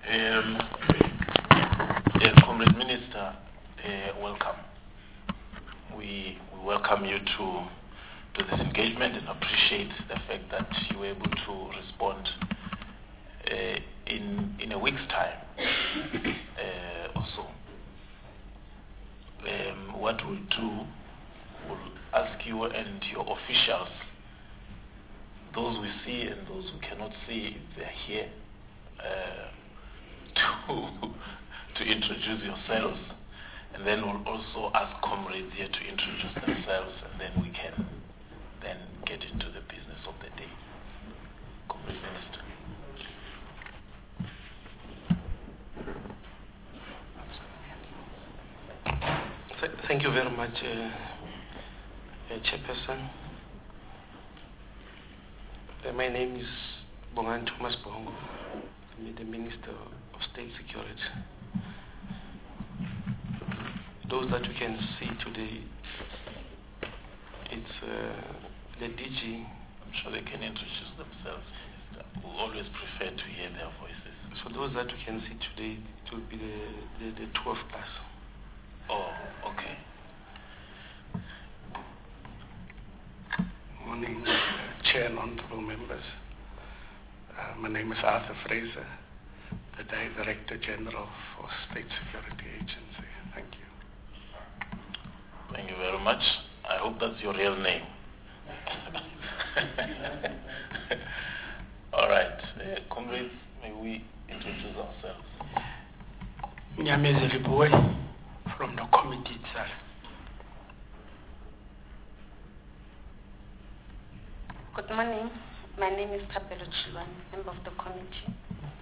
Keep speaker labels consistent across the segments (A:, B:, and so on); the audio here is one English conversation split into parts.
A: Comrade Minister, welcome. We welcome you to this engagement and appreciate the fact that you were able to respond in a week's time or so. What we'll do, we'll ask you and your officials, those we see and those we cannot see, if they're here, to introduce yourselves, and then we'll also ask comrades here to introduce themselves, and then we can then get into the business of the day. Comrade Minister.
B: Thank you very much, Chairperson. My name is Bongan Thomas Bongo. I'm the Minister of State Security. Those that you can see today, it's the DG.
A: I'm sure they can introduce themselves. We always prefer to hear their voices.
B: So those that you can see today, it will be the two of us.
A: Oh, okay.
C: Morning, Chair and honorable members. My name is Arthur Fraser, the Director General for State Security Agency. Thank you.
A: Thank you very much. I hope that's your real name. All right. Comrades, may we introduce ourselves?
D: Nyamezeli Boy from the committee itself.
E: Good morning. My name is Thapelo Chilwan, member of the committee.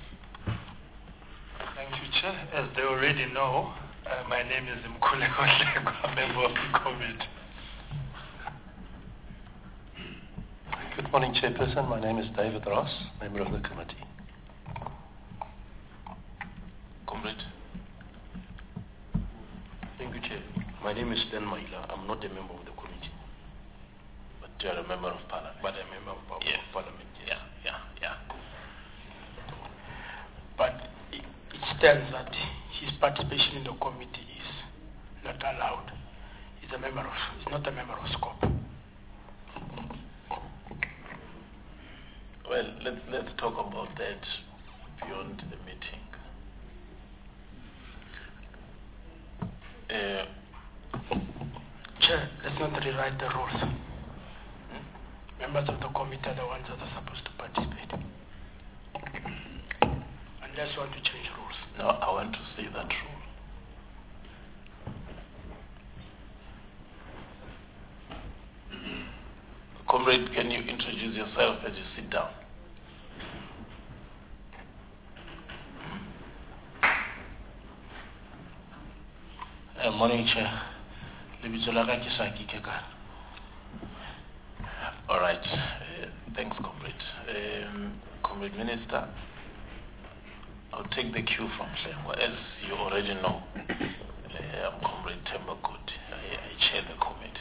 F: Thank you, Chair. As they already know, my name is Mkhuleko Hlengwa, member of the committee.
G: Good morning, Chairperson. My name is David Ross, member of the committee.
A: Comrade.
H: Thank you, Chair. My name is Dan Maila. I'm not a member of the committee.
A: But you are a member of parliament.
H: But I'm a member of parliament, yes.
A: Yeah.
D: But it stands that his participation in the committee is not allowed. He's not a member of SCOP.
A: Well, let's talk about that beyond the meeting.
D: Chair, let's not rewrite the rules. Members of the committee are the ones that are supposed to participate. Unless you want to change rules.
A: No, I want to see that rule. Comrade, can you introduce yourself as you sit down?
I: Morning, Chair.
A: All right. Thanks, Comrade. Comrade Minister, I'll take the cue from Hlengwa. As you already know, I'm Comrade Themba Good. I chair the committee.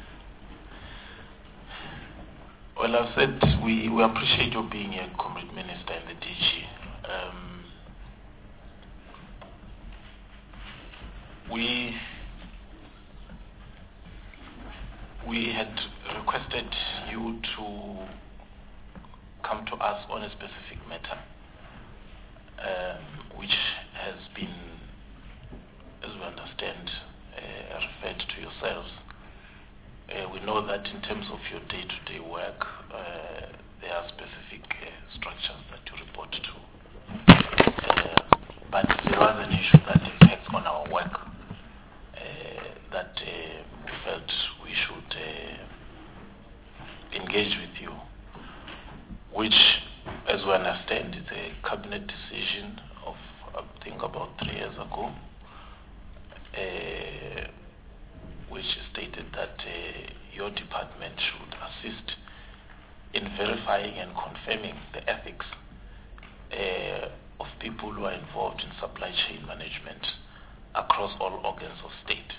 A: Well, I've said we appreciate your being here, Comrade Minister, and the DG. We had requested you to come to us on a specific matter, which has been, as we understand, referred to yourselves. We know that in terms of your day-to-day work, there are specific structures that you report to. But there was an issue that impacts on our work that we felt we should engage with you, which, as we understand, is a cabinet decision of, I think, about 3 years ago, which stated that your department should assist in verifying and confirming the ethics of people who are involved in supply chain management across all organs of state.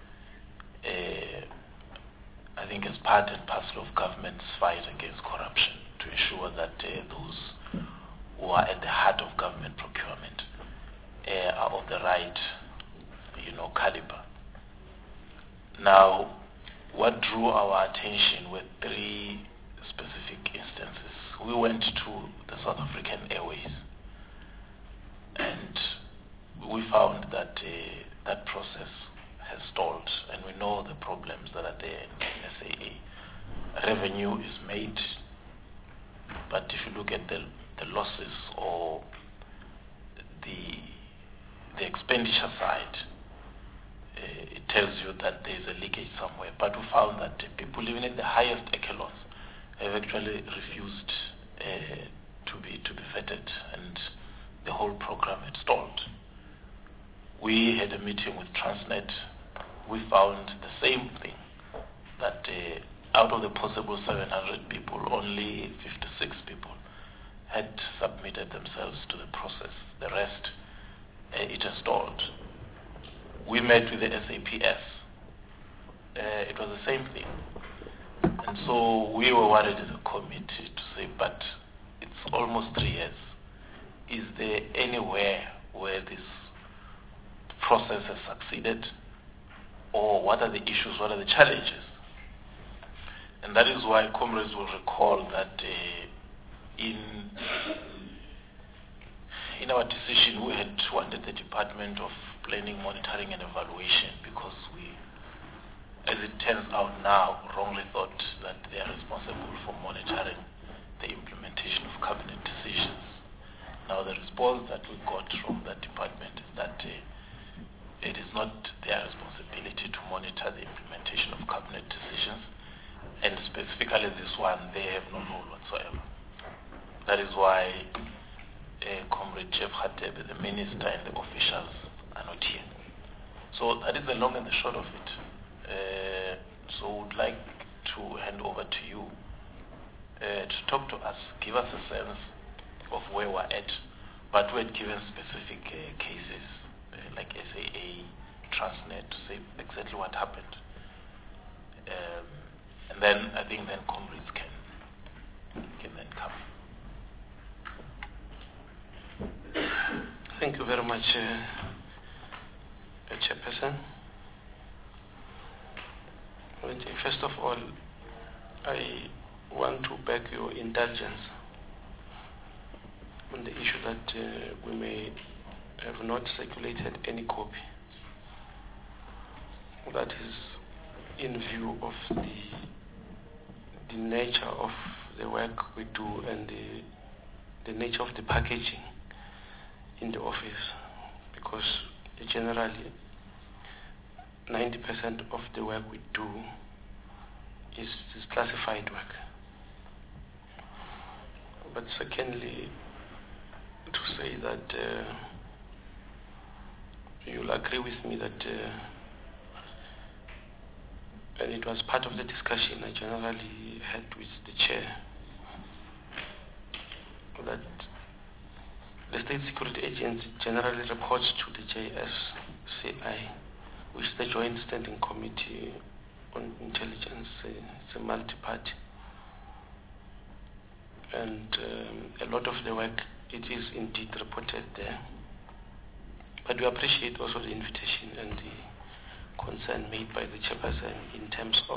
A: I think as part and parcel of government's fight against corruption, to ensure that those who are at the heart of government procurement are of the right, caliber. Now, what drew our attention were three specific instances. We went to the South African Airways, and we found that that process has stalled, and we know the problems that are there in SAA. Revenue is made, but if you look at the losses or the expenditure side, it tells you that there is a leakage somewhere. But we found that people even at the highest echelons have actually refused to be vetted, and the whole program had stalled. We had a meeting with Transnet. We found the same thing, that out of the possible 700 people, only 56 people had submitted themselves to the process. The rest, it has stalled. We met with the SAPS. It was the same thing. And so we were worried as a committee to say, but it's almost 3 years. Is there anywhere where this process has succeeded? Or what are the issues, what are the challenges? And that is why comrades will recall that in our decision, we had wanted the Department of Planning, Monitoring and Evaluation, because we, as it turns out now, wrongly thought that they are responsible for monitoring the implementation of cabinet decisions. Now, the response that we got from that department is that it is not their responsibility to monitor the implementation of cabinet decisions, and specifically this one, they have no role whatsoever. That is why Comrade Jeff Hadebe, the minister, and the officials are not here. So that is the long and the short of it. So would like to hand over to you to talk to us, give us a sense of where we're at, but we had given specific cases like SAA, Transnet, to say exactly what happened. And then I think then comrades can then come.
B: Thank you very much, Chairperson. First of all, I want to beg your indulgence on the issue that we may have not circulated any copy. That is in view of the nature of the work we do and the nature of the packaging in the office, because generally 90% of the work we do is classified work. But secondly, to say that you'll agree with me that and it was part of the discussion I generally had with the chair, that the State Security Agency generally reports to the JSCI, which is the Joint Standing Committee on Intelligence. It's a multi-party. And a lot of the work, it is indeed reported there. But we appreciate also the invitation and the concern made by the chairperson in terms of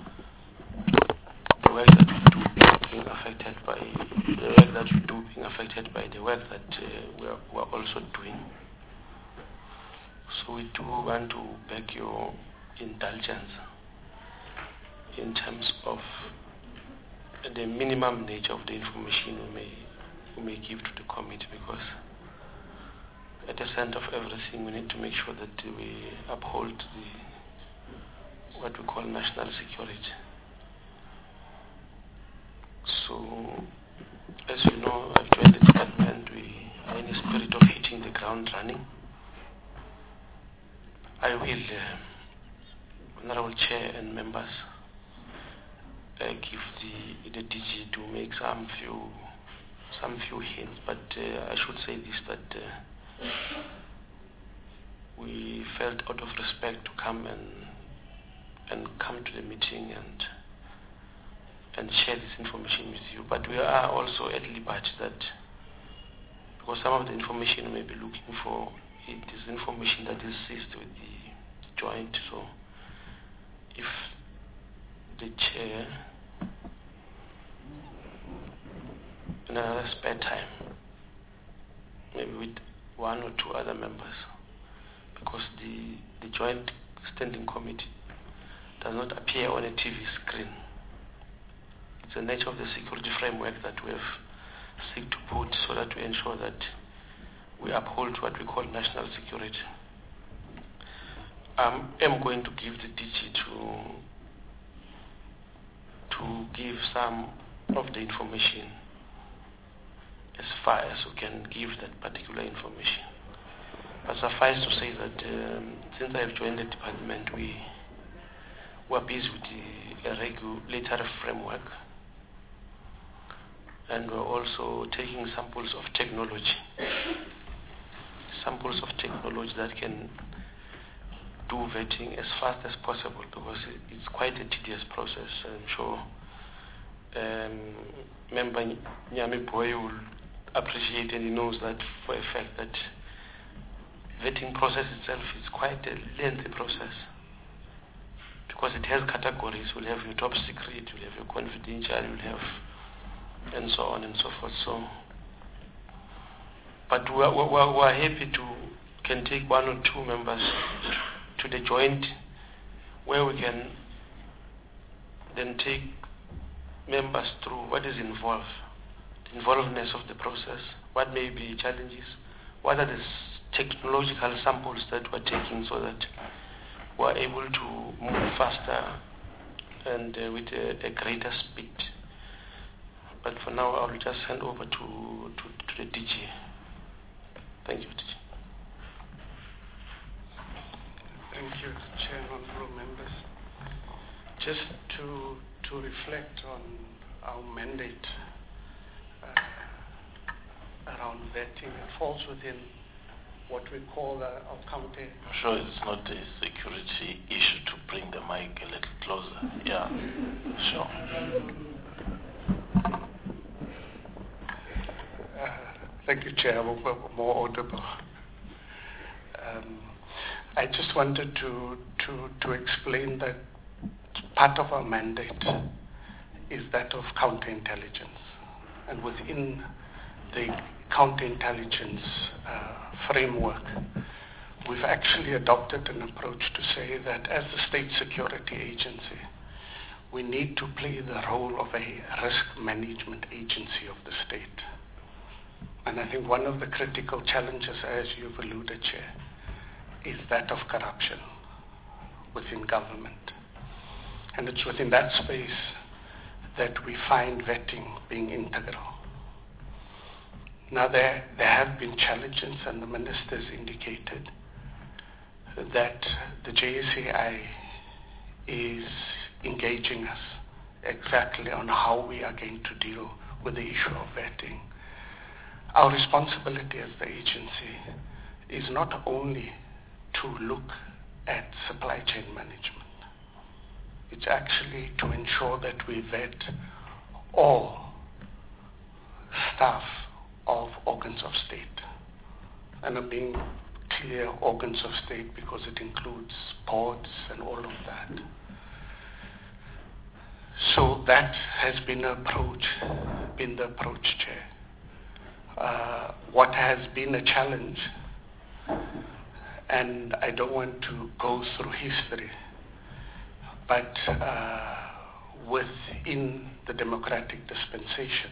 B: the work that we do being affected by the work that we're also doing. So we do want to beg your indulgence in terms of the minimum nature of the information we may give to the committee, because at the center of everything we need to make sure that we uphold what we call national security. So, as you know, I've joined the department. We are in a spirit of hitting the ground running. I will, Honorable Chair and members, give the DG to make some few hints, but I should say this, that we felt out of respect to come and come to the meeting and share this information with you. But we are also at liberty that, because some of the information we may be looking for it is information that is seized with the joint. So if the chair, in another spare time, maybe with one or two other members, because the joint standing committee does not appear on a TV screen. It's the nature of the security framework that we have seek to put so that we ensure that we uphold what we call national security. I am going to give the DG to give some of the information as far as we can give that particular information. But suffice to say that since I have joined the department, we were busy with the regulatory framework, and we're also taking samples of technology that can do vetting as fast as possible, because it's quite a tedious process. I'm sure Member Nyami Boy will appreciate, and he knows that for a fact that vetting process itself is quite a lengthy process, because it has categories. You'll have your top secret, you'll have your confidential, you'll have, and so on and so forth. So, but we're happy can take one or two members to the joint, where we can then take members through what is involved, the involvedness of the process, what may be challenges, what are the technological samples that we're taking, so that we're able to move faster and with a greater speed. But for now, I'll just hand over to the DG. Thank you, DG.
C: Thank you, Chair and honorable members. Just to reflect on our mandate around vetting, it falls within what we call our county.
A: I'm sure it's not a security issue to bring the mic a little closer. Yeah, sure.
C: Thank you, Chair. We're more audible. I just wanted to explain that part of our mandate is that of counterintelligence, and within the counterintelligence framework, we've actually adopted an approach to say that as the state security agency, we need to play the role of a risk management agency of the state. And I think one of the critical challenges, as you've alluded, Chair, is that of corruption within government. And it's within that space that we find vetting being integral. Now, there have been challenges, and the ministers indicated that the JSAI is engaging us exactly on how we are going to deal with the issue of vetting. Our responsibility as the agency is not only to look at supply chain management. It's actually to ensure that we vet all staff of organs of state. And I'm being clear, organs of state, because it includes boards and all of that. So that has been the approach, Chair. What has been a challenge, and I don't want to go through history, but within the democratic dispensation,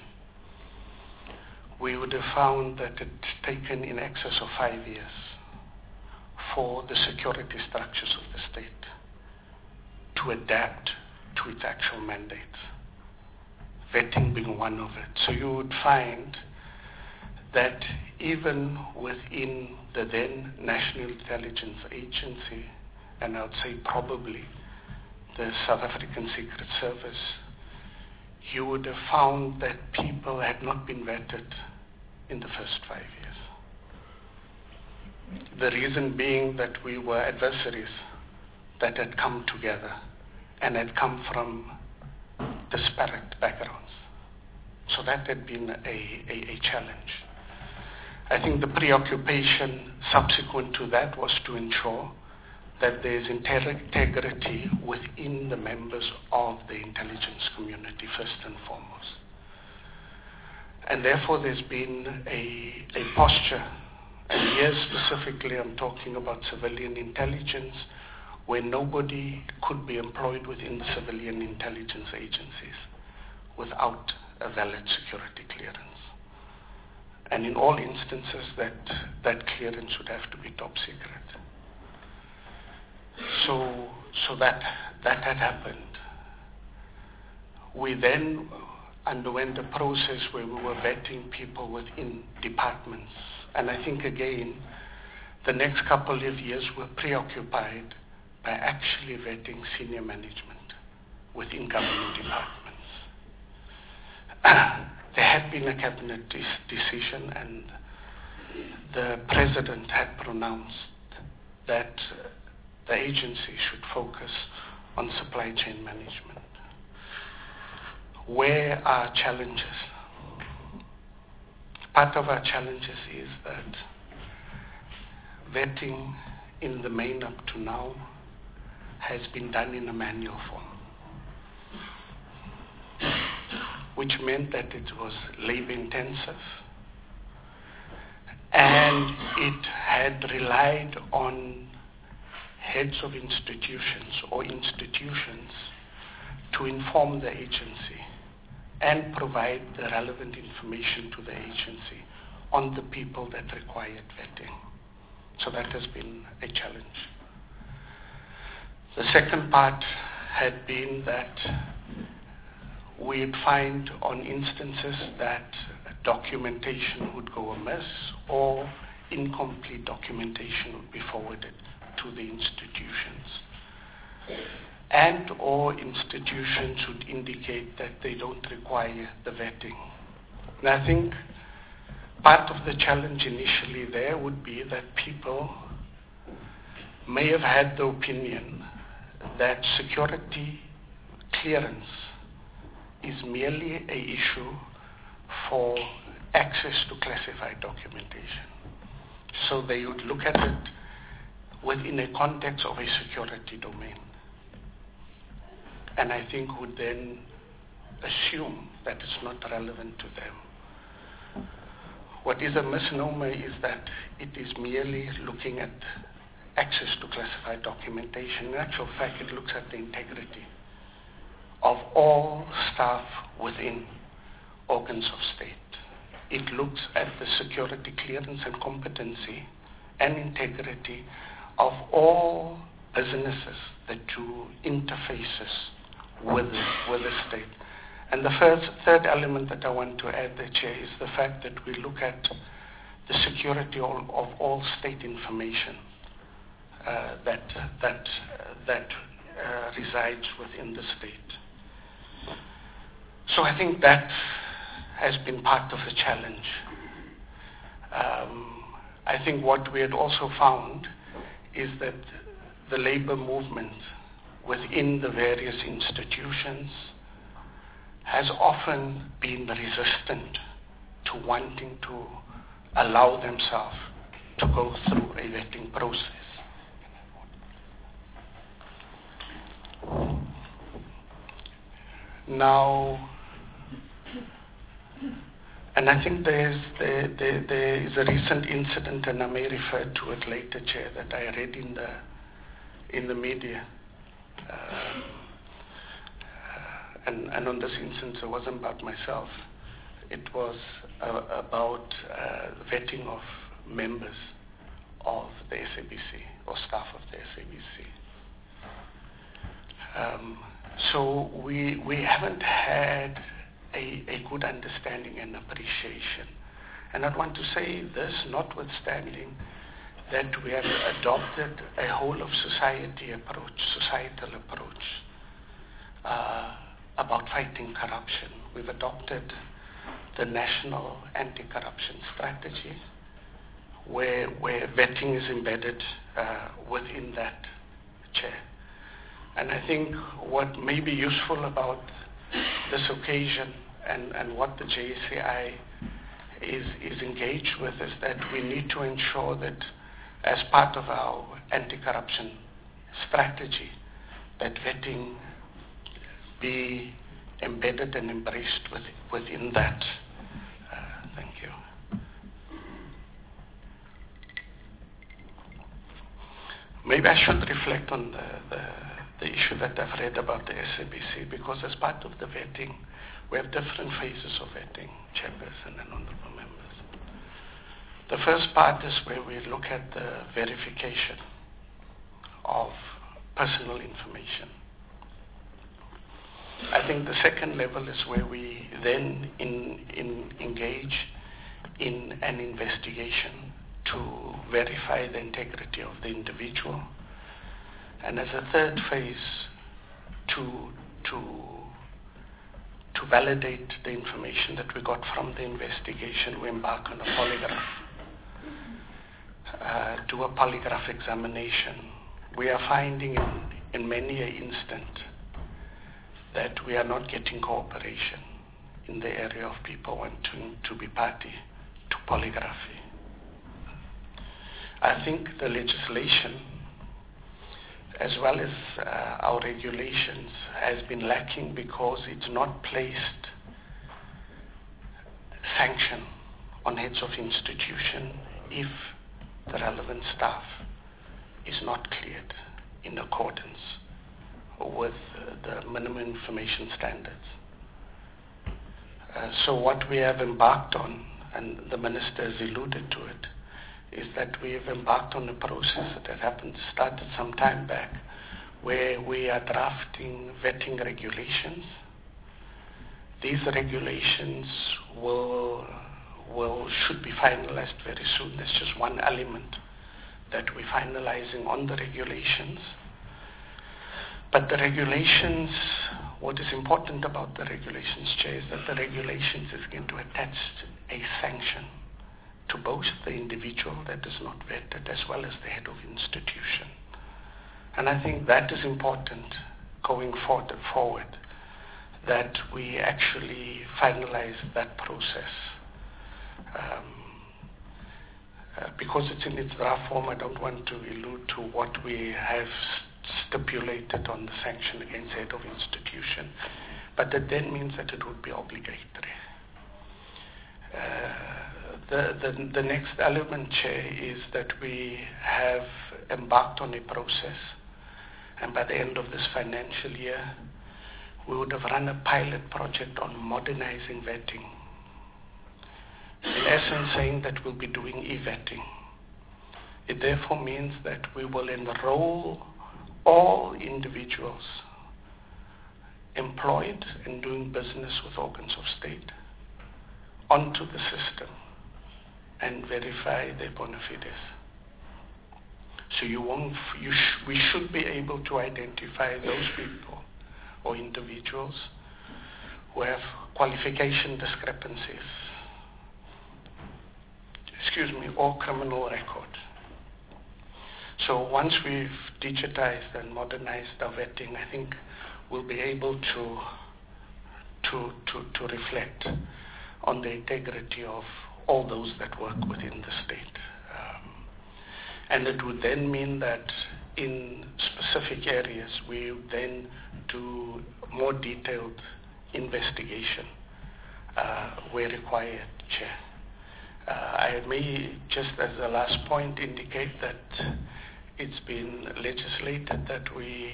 C: we would have found that it's taken in excess of 5 years for the security structures of the state to adapt to its actual mandates, vetting being one of it. So you would find that even within the then National Intelligence Agency, and I would say probably the South African Secret Service, you would have found that people had not been vetted in the first 5 years. The reason being that we were adversaries that had come together and had come from disparate backgrounds. So that had been a challenge. I think the preoccupation subsequent to that was to ensure that there's integrity within the members of the intelligence community, first and foremost. And therefore there's been a posture, and here specifically I'm talking about civilian intelligence, where nobody could be employed within the civilian intelligence agencies without a valid security clearance. And in all instances, that clearance would have to be top secret. So that had happened. We then underwent a process where we were vetting people within departments. And I think, again, the next couple of years were preoccupied by actually vetting senior management within government departments. There had been a cabinet decision, and the president had pronounced that the agency should focus on supply chain management. Where are challenges? Part of our challenges is that vetting in the main up to now has been done in a manual form, which meant that it was labor intensive, and it had relied on heads of institutions or institutions to inform the agency and provide the relevant information to the agency on the people that required vetting. So that has been a challenge. The second part had been that we'd find on instances that documentation would go amiss or incomplete documentation would be forwarded to the institutions, and or institutions would indicate that they don't require the vetting. And I think part of the challenge initially there would be that people may have had the opinion that security clearance is merely an issue for access to classified documentation. So they would look at it within a context of a security domain. And I think would then assume that it's not relevant to them. What is a misnomer is that it is merely looking at access to classified documentation. In actual fact, it looks at the integrity of all staff within organs of state. It looks at the security clearance and competency and integrity of all businesses that do interfaces with the state. And the third element that I want to add there, Chair, is the fact that we look at the security of all state information that resides within the state. So I think that has been part of the challenge. I think what we had also found is that the labor movement within the various institutions has often been resistant to wanting to allow themselves to go through a vetting process. Now, and I think there is a recent incident, and I may refer to it later, Chair, that I read in the media. And on this instance, it wasn't about myself. It was about vetting of members of the SABC or staff of the SABC. So we haven't had a good understanding and appreciation. And I'd want to say this, notwithstanding that we have adopted a whole of societal approach about fighting corruption. We've adopted the National Anti-Corruption Strategy, where vetting is embedded within that, Chair. And I think what may be useful about this occasion and what the JSCI is engaged with is that we need to ensure that as part of our anti-corruption strategy, that vetting be embedded and embraced within that. Thank you. Maybe I should reflect on the issue that I've read about the SABC, because as part of the vetting, we have different phases of vetting, chairperson and honorable members. The first part is where we look at the verification of personal information. I think the second level is where we then engage in an investigation to verify the integrity of the individual. And as a third phase, to validate the information that we got from the investigation, we embark on a polygraph, do a polygraph examination. We are finding in many an instant that we are not getting cooperation in the area of people wanting to be party to polygraphy. I think the legislation, as well as our regulations, has been lacking because it's not placed sanction on heads of institution if the relevant staff is not cleared in accordance with the minimum information standards. So what we have embarked on, and the minister has alluded to it, is that we have embarked on a process that started some time back, where we are drafting vetting regulations. These regulations should be finalized very soon. There's just one element that we're finalizing on the regulations. But the regulations, what is important about the regulations, Chair, is that the regulations is going to attach a sanction to both the individual that is not vetted as well as the head of institution. And I think that is important going forward, that we actually finalize that process. Because it's in its draft form, I don't want to allude to what we have stipulated on the sanction against head of institution, but that then means that it would be obligatory. The next element, Chair, is that we have embarked on a process, and by the end of this financial year, we would have run a pilot project on modernizing vetting. In essence, saying that we'll be doing e-vetting. It therefore means that we will enroll all individuals employed in doing business with organs of state onto the system and verify their bona fides. So we should be able to identify those people or individuals who have qualification discrepancies, or criminal record. So once we've digitized and modernized our vetting, I think we'll be able to reflect on the integrity of all those that work within the state. And it would then mean that in specific areas, we would then do more detailed investigation where required, Chair. I may, just as a last point, indicate that it's been legislated that we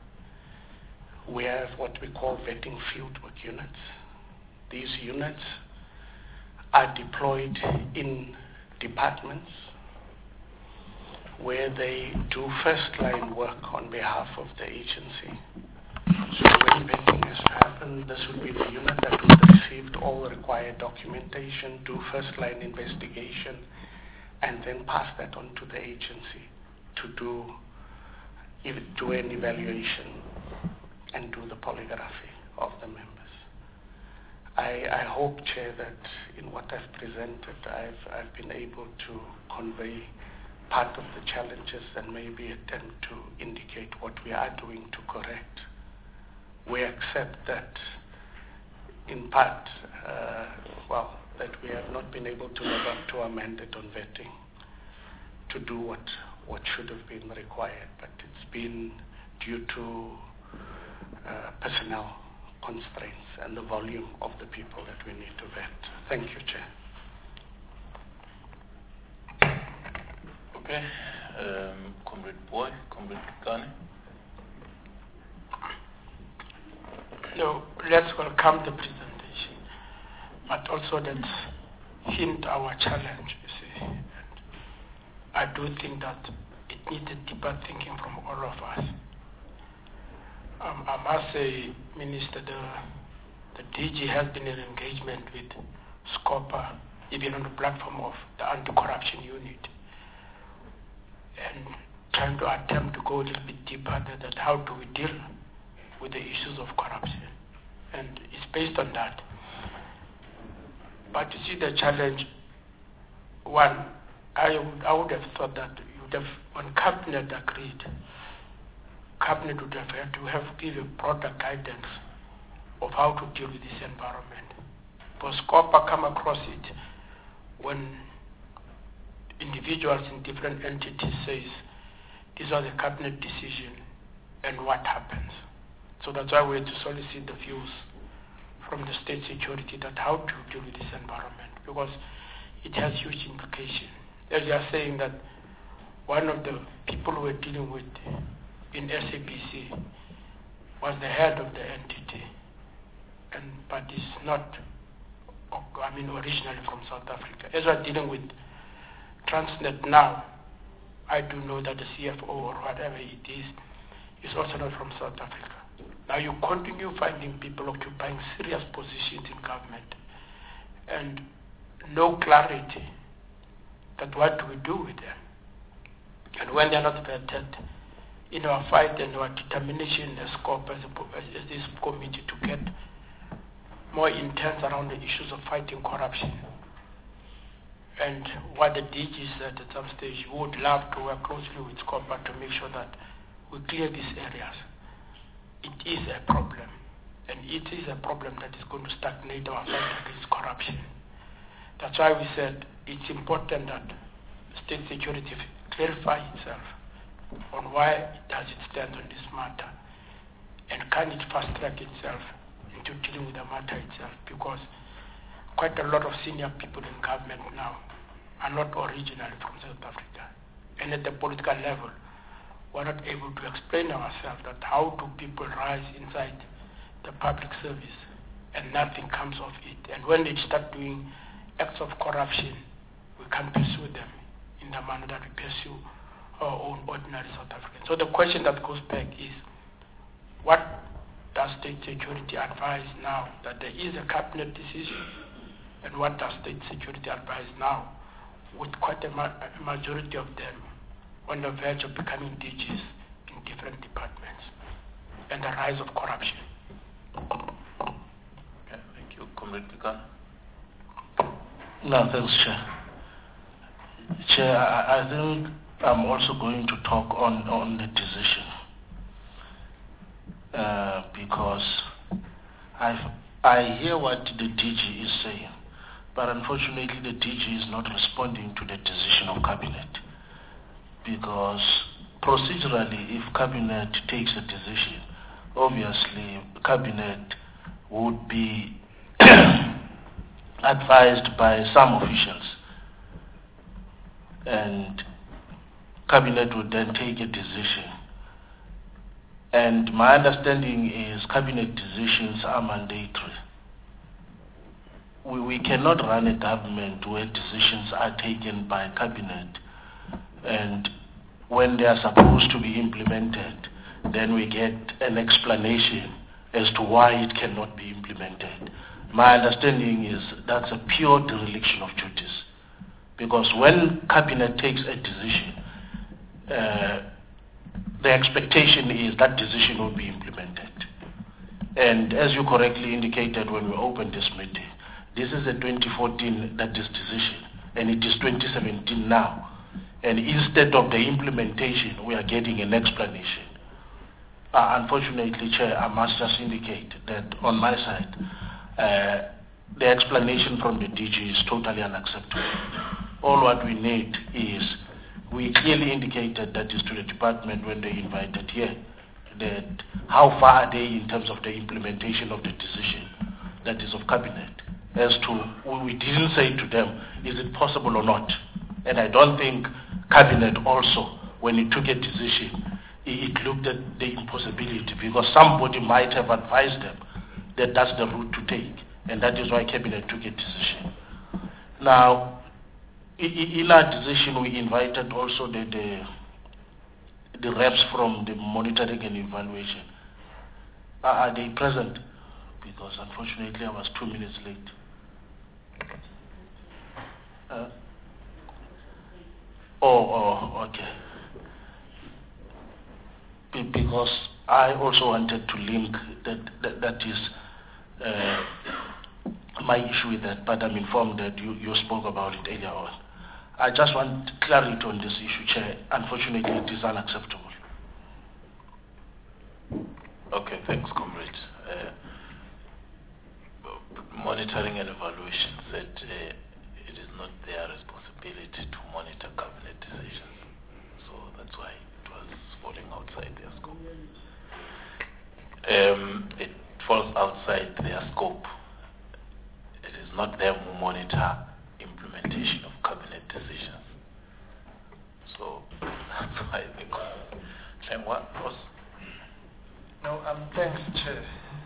C: have what we call vetting fieldwork units. These units are deployed in departments where they do first-line work on behalf of the agency. So when vetting has to happen, this would be the unit that would have received all required documentation, do first-line investigation, and then pass that on to the agency to do an evaluation and do the polygraphy of the members. I hope, Chair, that in what I've presented, I've been able to convey part of the challenges and maybe attempt to indicate what we are doing to correct. We accept that in part, that we have not been able to live up to our mandate on vetting to do what should have been required, but it's been due to personnel constraints and the volume of the people that we need to vet. Thank you, Chair.
A: Okay. Comrade Boy, Comrade Kane.
D: No, let's welcome the presentation, but also let's hint our challenge, you see. And I do think that it needs a deeper thinking from all of us. I must say, Minister, the DG has been in engagement with SCOPA, even on the platform of the anti-corruption unit, and trying to attempt to go a little bit deeper that how do we deal with the issues of corruption. And it's based on that. But you see the challenge, one, I would have thought that when Cabinet agreed, Cabinet would have had to have given broader guidance of how to deal with this environment. Because SCOPA come across it when individuals in different entities says, this was a Cabinet decision, and what happens? So that's why we had to solicit the views from the state security that how to deal with this environment, because it has huge implications. As you are saying that one of the people we're dealing with in SABC was the head of the entity, but is not, originally from South Africa. As we're dealing with Transnet now, I do know that the CFO or whatever it is also not from South Africa. Now you continue finding people occupying serious positions in government and no clarity that what do we do with them. And when they're not vetted, in our fight and our determination as SCOP, as this committee, to get more intense around the issues of fighting corruption. And what the DG said at some stage, we would love to work closely with SCOPA to make sure that we clear these areas. It is a problem, and it is a problem that is going to stagnate our fight against corruption. That's why we said it's important that state security clarify itself on why does it stand on this matter, and can it fast track itself into dealing with the matter itself, because quite a lot of senior people in government now are not originally from South Africa, and at the political level we're not able to explain ourselves that how do people rise inside the public service and nothing comes of it, and when they start doing acts of corruption we can't pursue them in the manner that we pursue our own ordinary South Africans. So the question that goes back is, what does state security advise now that there is a cabinet decision, and what does state security advise now with quite a majority of them on the verge of becoming DGs in different departments, and the rise of corruption?
A: Okay, thank you. Comrade Pikan.
I: No, thanks, Chair. Chair, I think I'm also going to talk on the decision because I hear what the DG is saying, but unfortunately the DG is not responding to the decision of Cabinet, because procedurally, if Cabinet takes a decision, obviously Cabinet would be advised by some officials, and Cabinet would then take a decision. And my understanding is Cabinet decisions are mandatory. We cannot run a government where decisions are taken by Cabinet, and when they are supposed to be implemented, then we get an explanation as to why it cannot be implemented. My understanding is that's a pure dereliction of duties, because when Cabinet takes a decision, the expectation is that decision will be implemented. And as you correctly indicated when we opened this meeting, this is a 2014 that is decision, and it is 2017 now. And instead of the implementation, we are getting an explanation. Unfortunately, Chair, I must just indicate that on my side, the explanation from the DG is totally unacceptable. All what we need is, we clearly indicated that is to the department when they invited here, that how far are they in terms of the implementation of the decision that is of cabinet. As to, we didn't say to them, is it possible or not? And I don't think cabinet also, when it took a decision, it looked at the impossibility, because somebody might have advised them that that's the route to take, and that is why cabinet took a decision. Now, in our decision, we invited also the reps from the monitoring and evaluation. Are they present? Because unfortunately I was 2 minutes late. Okay. Because I also wanted to link that is my issue with that, but I'm informed that you spoke about it earlier on. I just want clarity on this issue, Chair. Unfortunately, it is unacceptable.
A: Okay, thanks, comrade. Monitoring and evaluation said it is not their responsibility to monitor cabinet decisions. So that's why it was falling outside their scope. It falls outside their scope. It is not them who monitor implementation of cabinet decisions. So that's why they call it. What was?
J: No, thanks, Chair.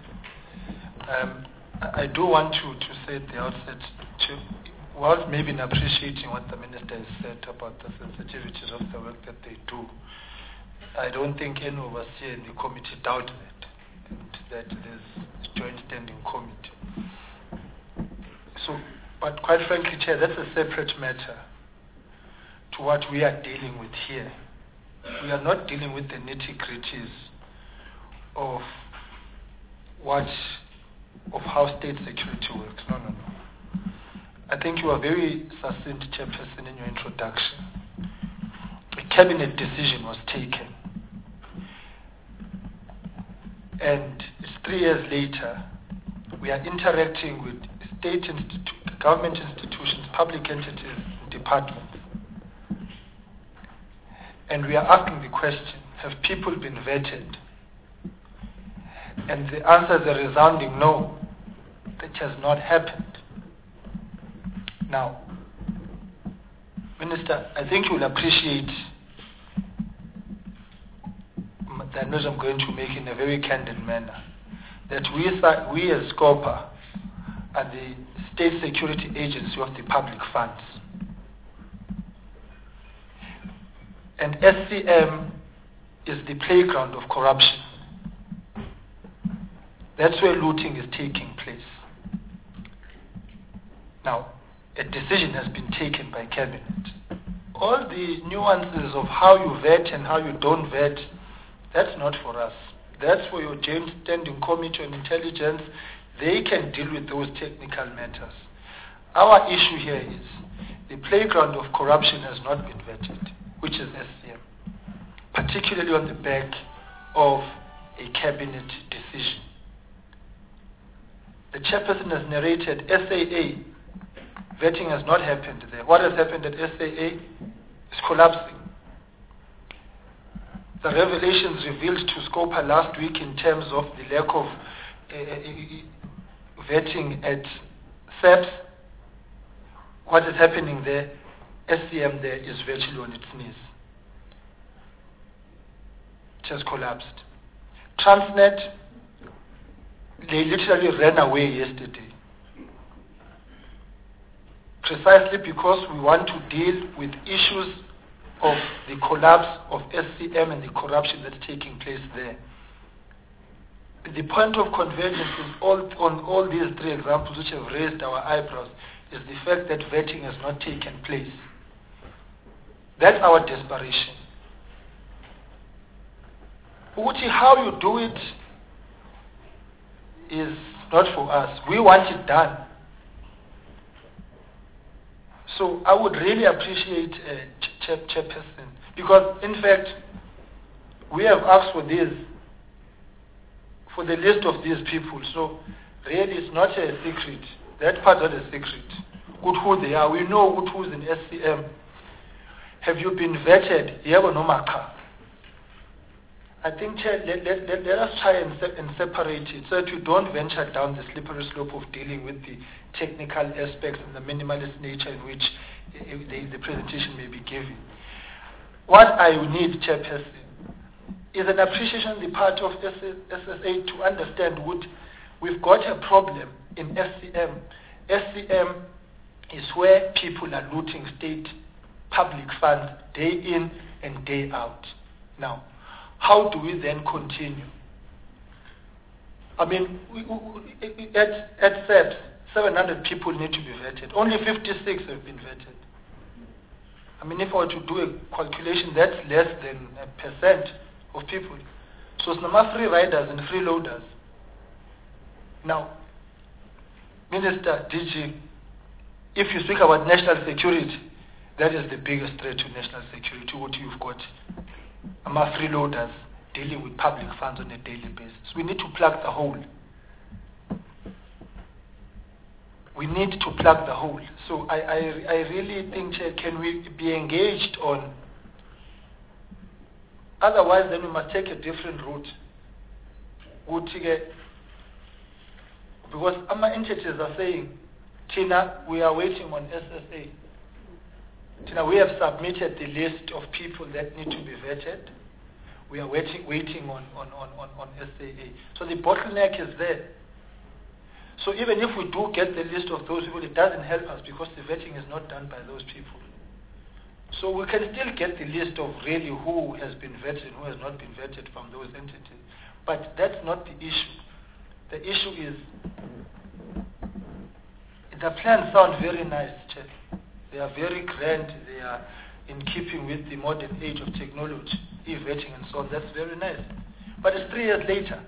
J: I do want to say at the outset, whilst maybe in appreciating what the Minister has said about the sensitivities of the work that they do, I don't think any of us here in the committee doubt that, and that there's a joint standing committee. So, but quite frankly, Chair, that's a separate matter to what we are dealing with here. We are not dealing with the nitty-gritties of how state security works. No. I think you are very succinct, Chairperson, in your introduction. A cabinet decision was taken. And it's 3 years later, we are interacting with state government institutions, public entities, departments. And we are asking the question, have people been vetted? And the answer is a resounding no. That has not happened. Now, Minister, I think you will appreciate the admission I'm going to make in a very candid manner, that we as SCOPA are the state security agency of the public funds. And SCM is the playground of corruption. That's where looting is taking place. Now, a decision has been taken by Cabinet. All the nuances of how you vet and how you don't vet, that's not for us. That's for your Joint Standing Committee on Intelligence. They can deal with those technical matters. Our issue here is the playground of corruption has not been vetted, which is SCM, particularly on the back of a Cabinet decision. The Chairperson has narrated SAA. Vetting has not happened there. What has happened at SAA is collapsing. The revelations revealed to SCOPA last week in terms of the lack of vetting at SEPS, what is happening there, SCM there is virtually on its knees. It has collapsed. Transnet, they literally ran away yesterday. Precisely because we want to deal with issues of the collapse of SCM and the corruption that's taking place there. The point of convergence is on all these 3 examples which have raised our eyebrows is the fact that vetting has not taken place. That's our desperation. Uti, how you do it is not for us. We want it done. So I would really appreciate Chairperson, because in fact we have asked for this, for the list of these people. So really it's not a secret That part is a secret. Good who they are. We know good who's in SCM. Have you been vetted? Yebo noma cha. I think, Chair, let us try and separate it so that you don't venture down the slippery slope of dealing with the technical aspects and the minimalist nature in which the presentation may be given. What I need, Chairperson, is an appreciation on the part of SSA to understand what we've got a problem in SCM. SCM is where people are looting state public funds day in and day out. Now, how do we then continue? I mean, at SEPS, 700 people need to be vetted. Only 56 have been vetted. I mean, if I were to do a calculation, that's less than 1% of people. So it's number free riders and freeloaders. Now, Minister, DG, if you speak about national security, that is the biggest threat to national security, what you've got. Freeloaders dealing with public funds on a daily basis. We need to plug the hole. We need to plug the hole. So I really think, Chair, can we be engaged on? Otherwise, then we must take a different route. Because our entities are saying, Tina, we are waiting on SSA. Tina, we have submitted the list of people that need to be vetted. We are waiting on SAA. So the bottleneck is there. So even if we do get the list of those people, it doesn't help us because the vetting is not done by those people. So we can still get the list of really who has been vetted and who has not been vetted from those entities. But that's not the issue. The issue is, the plans sound very nice, Chair. They are very grand. They are in keeping with the modern age of technology, e-vetting and so on. That's very nice. But it's 3 years later.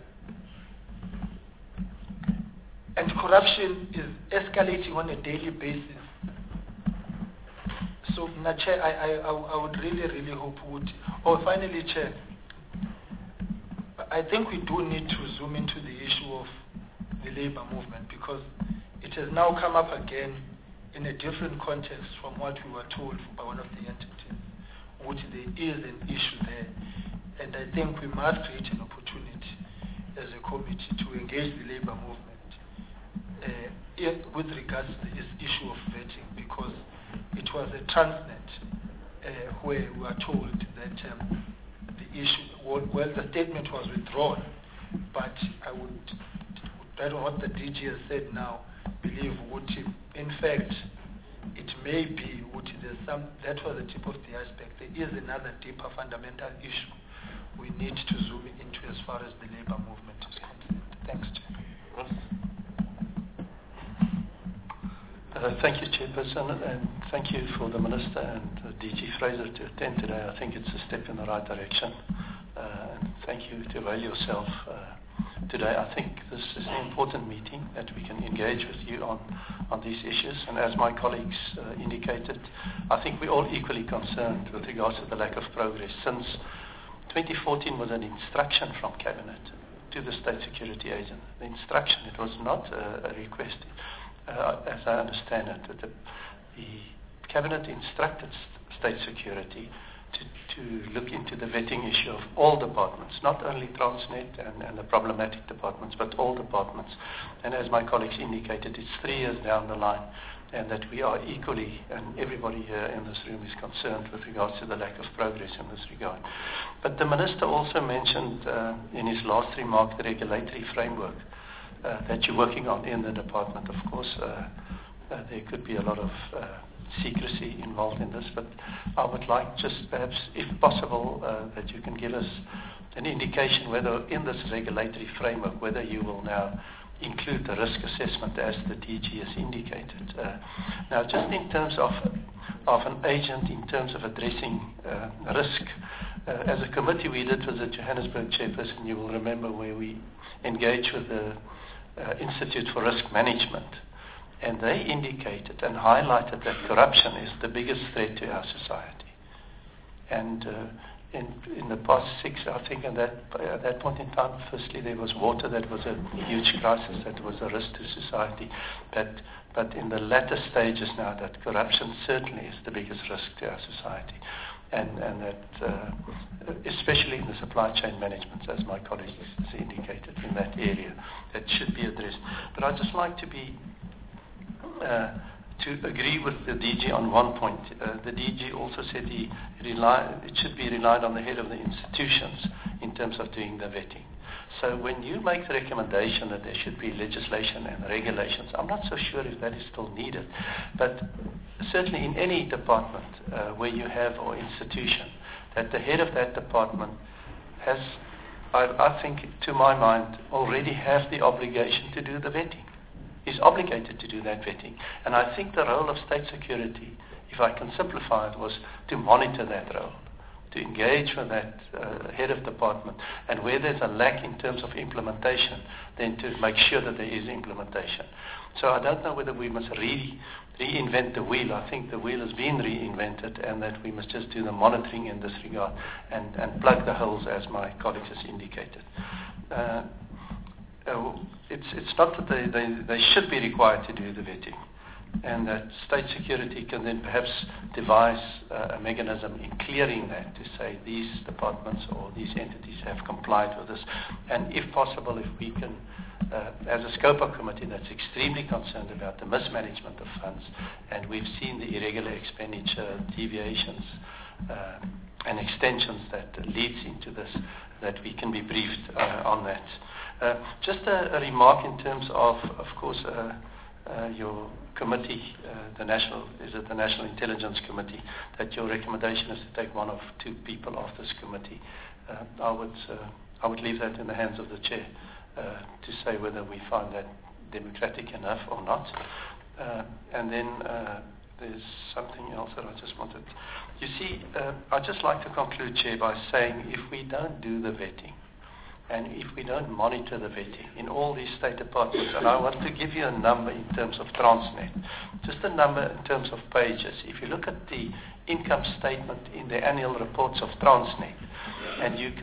J: And corruption is escalating on a daily basis. So, Chair, I would really hope finally, Chair, I think we do need to zoom into the issue of the labor movement because it has now come up again in a different context from what we were told by one of the entities, which there is an issue there. And I think we must create an opportunity as a committee to engage the labor movement with regards to this issue of vetting, because it was a Transnet where we were told that the issue, well, the statement was withdrawn, but I don't know what the DG has said now, believe would in fact it may be that was the tip of the iceberg. There is another deeper fundamental issue we need to zoom into as far as the labor movement is concerned. Thanks, Chair.
G: Thank you, Chairperson, and thank you for the Minister and DG Fraser to attend today. I think it's a step in the right direction. And thank you to avail yourself today. I think this is an important meeting that we can engage with you on these issues. And as my colleagues indicated, I think we're all equally concerned with regards to the lack of progress. Since 2014 was an instruction from Cabinet to the State Security Agent. The instruction, it was not a request. As I understand it, that the Cabinet instructed State Security to look into the vetting issue of all departments, not only Transnet and the problematic departments, but all departments. And as my colleagues indicated, it's 3 years down the line, and that we are equally, and everybody here in this room is concerned with regards to the lack of progress in this regard. But the Minister also mentioned in his last remark the regulatory framework that you're working on in the department. Of course, there could be a lot of secrecy involved in this, but I would like just perhaps, if possible, that you can give us an indication whether in this regulatory framework, whether you will now include the risk assessment as the DG has indicated. Now, just in terms of an agent, in terms of addressing risk, as a committee we did visit Johannesburg, Chairperson, you will remember, where we engaged with the Institute for Risk Management, and they indicated and highlighted that corruption is the biggest threat to our society. And in the past 6, I think at that point in time, firstly there was water that was a huge crisis, that was a risk to society. But in the latter stages now, that corruption certainly is the biggest risk to our society. And that, especially in the supply chain management, as my colleague has indicated, in that area, that should be addressed. But I'd just like to agree with the DG on one point. The DG also said it should be relied on the head of the institutions in terms of doing the vetting. So when you make the recommendation that there should be legislation and regulations, I'm not so sure if that is still needed. But certainly in any department where you have, or institution, that the head of that department has, I think, to my mind, already has the obligation to do the vetting. Is obligated to do that vetting. And I think the role of state security, if I can simplify it, was to monitor that role, to engage with that head of department, and where there's a lack in terms of implementation, then to make sure that there is implementation. So I don't know whether we must reinvent the wheel. I think the wheel has been reinvented, and that we must just do the monitoring in this regard and plug the holes, as my colleagues has indicated. It's not that they should be required to do the vetting, and that state security can then perhaps devise a mechanism in clearing that, to say these departments or these entities have complied with this. And if possible, if we can, as a SCOPA committee that's extremely concerned about the mismanagement of funds, and we've seen the irregular expenditure, deviations, and extensions that leads into this, that we can be briefed on that. Just a remark in terms of course, your committee, the National Intelligence Committee, that your recommendation is to take one of 2 people off this committee. I would leave that in the hands of the chair to say whether we find that democratic enough or not. And then there's something else that I just wanted. You see, I'd just like to conclude, Chair, by saying if we don't do the vetting, and if we don't monitor the vetting in all these state departments, and I want to give you a number in terms of Transnet, just a number in terms of pages. If you look at the income statement in the annual reports of Transnet, and you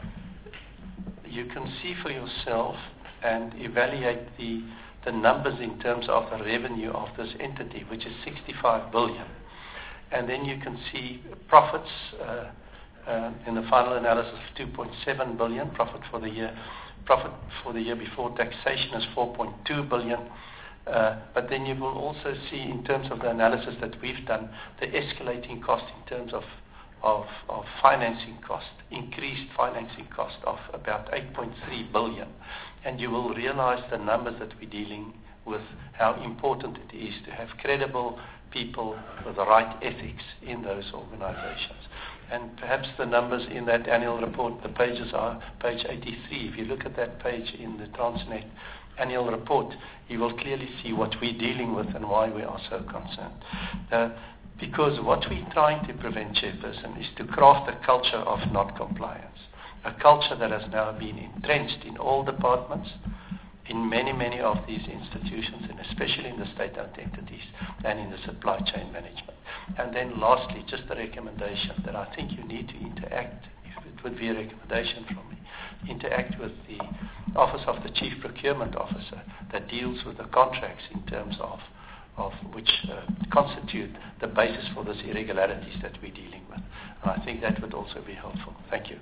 G: can see for yourself and evaluate the numbers in terms of the revenue of this entity, which is 65 billion. And then you can see profits in the final analysis of 2.7 billion, profit for the year before taxation is 4.2 billion. But then you will also see, in terms of the analysis that we've done, the escalating cost in terms of financing cost, increased financing cost of about 8.3 billion. And you will realize the numbers that we're dealing with, how important it is to have credible people with the right ethics in those organizations. And perhaps the numbers in that annual report, the pages are page 83. If you look at that page in the Transnet annual report, you will clearly see what we're dealing with and why we are so concerned. Because what we're trying to prevent, Chairperson, is to craft a culture of non-compliance, a culture that has now been entrenched in all departments, in many, many of these institutions, and especially in the state-owned entities and in the supply chain management. And then lastly, just a recommendation that I think you need to interact, if it would be a recommendation from me, interact with the Office of the Chief Procurement Officer that deals with the contracts in terms of which constitute the basis for these irregularities that we're dealing with. And I think that would also be helpful. Thank you.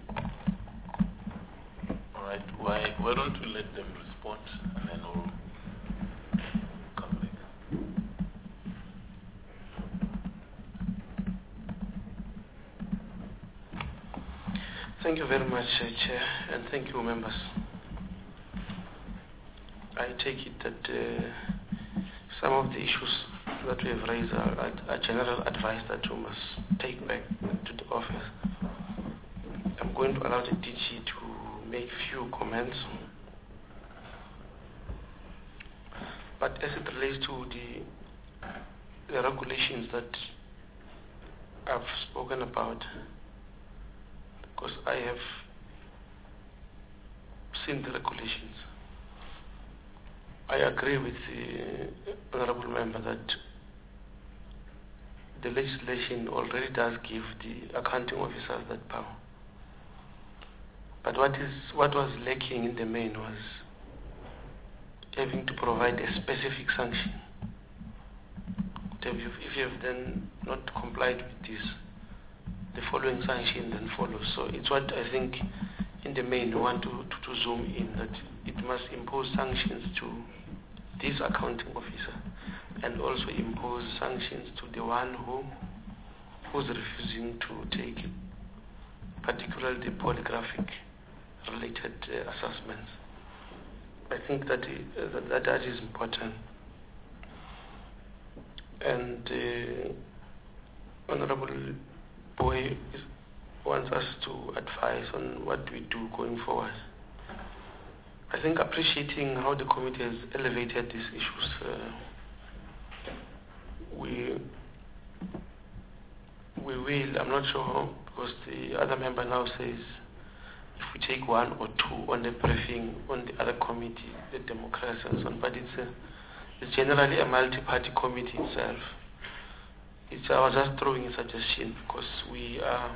A: All right. Why don't we let them respond, and then we'll come back.
B: Thank you very much, Chair, and thank you, members. I take it that some of the issues that we have raised are general advice that you must take back to the office. I'm going to allow the DG to make few comments. But as it relates to the regulations that I've spoken about, because I have seen the regulations, I agree with the honourable member that the legislation already does give the accounting officers that power. But what was lacking in the main was having to provide a specific sanction. If you have then not complied with this, the following sanction then follows. So it's what I think in the main we want to zoom in, that it must impose sanctions to this accounting officer and also impose sanctions to the one who's refusing to take particularly the polygraphic related assessments. I think that is important. And Honorable Boy wants us to advise on what we do going forward. I think appreciating how the committee has elevated these issues, we will, I'm not sure how, because the other member now says if we take one or two on the briefing on the other committee, the democracy and so on, but it's generally a multi-party committee itself. I was just throwing a suggestion because we are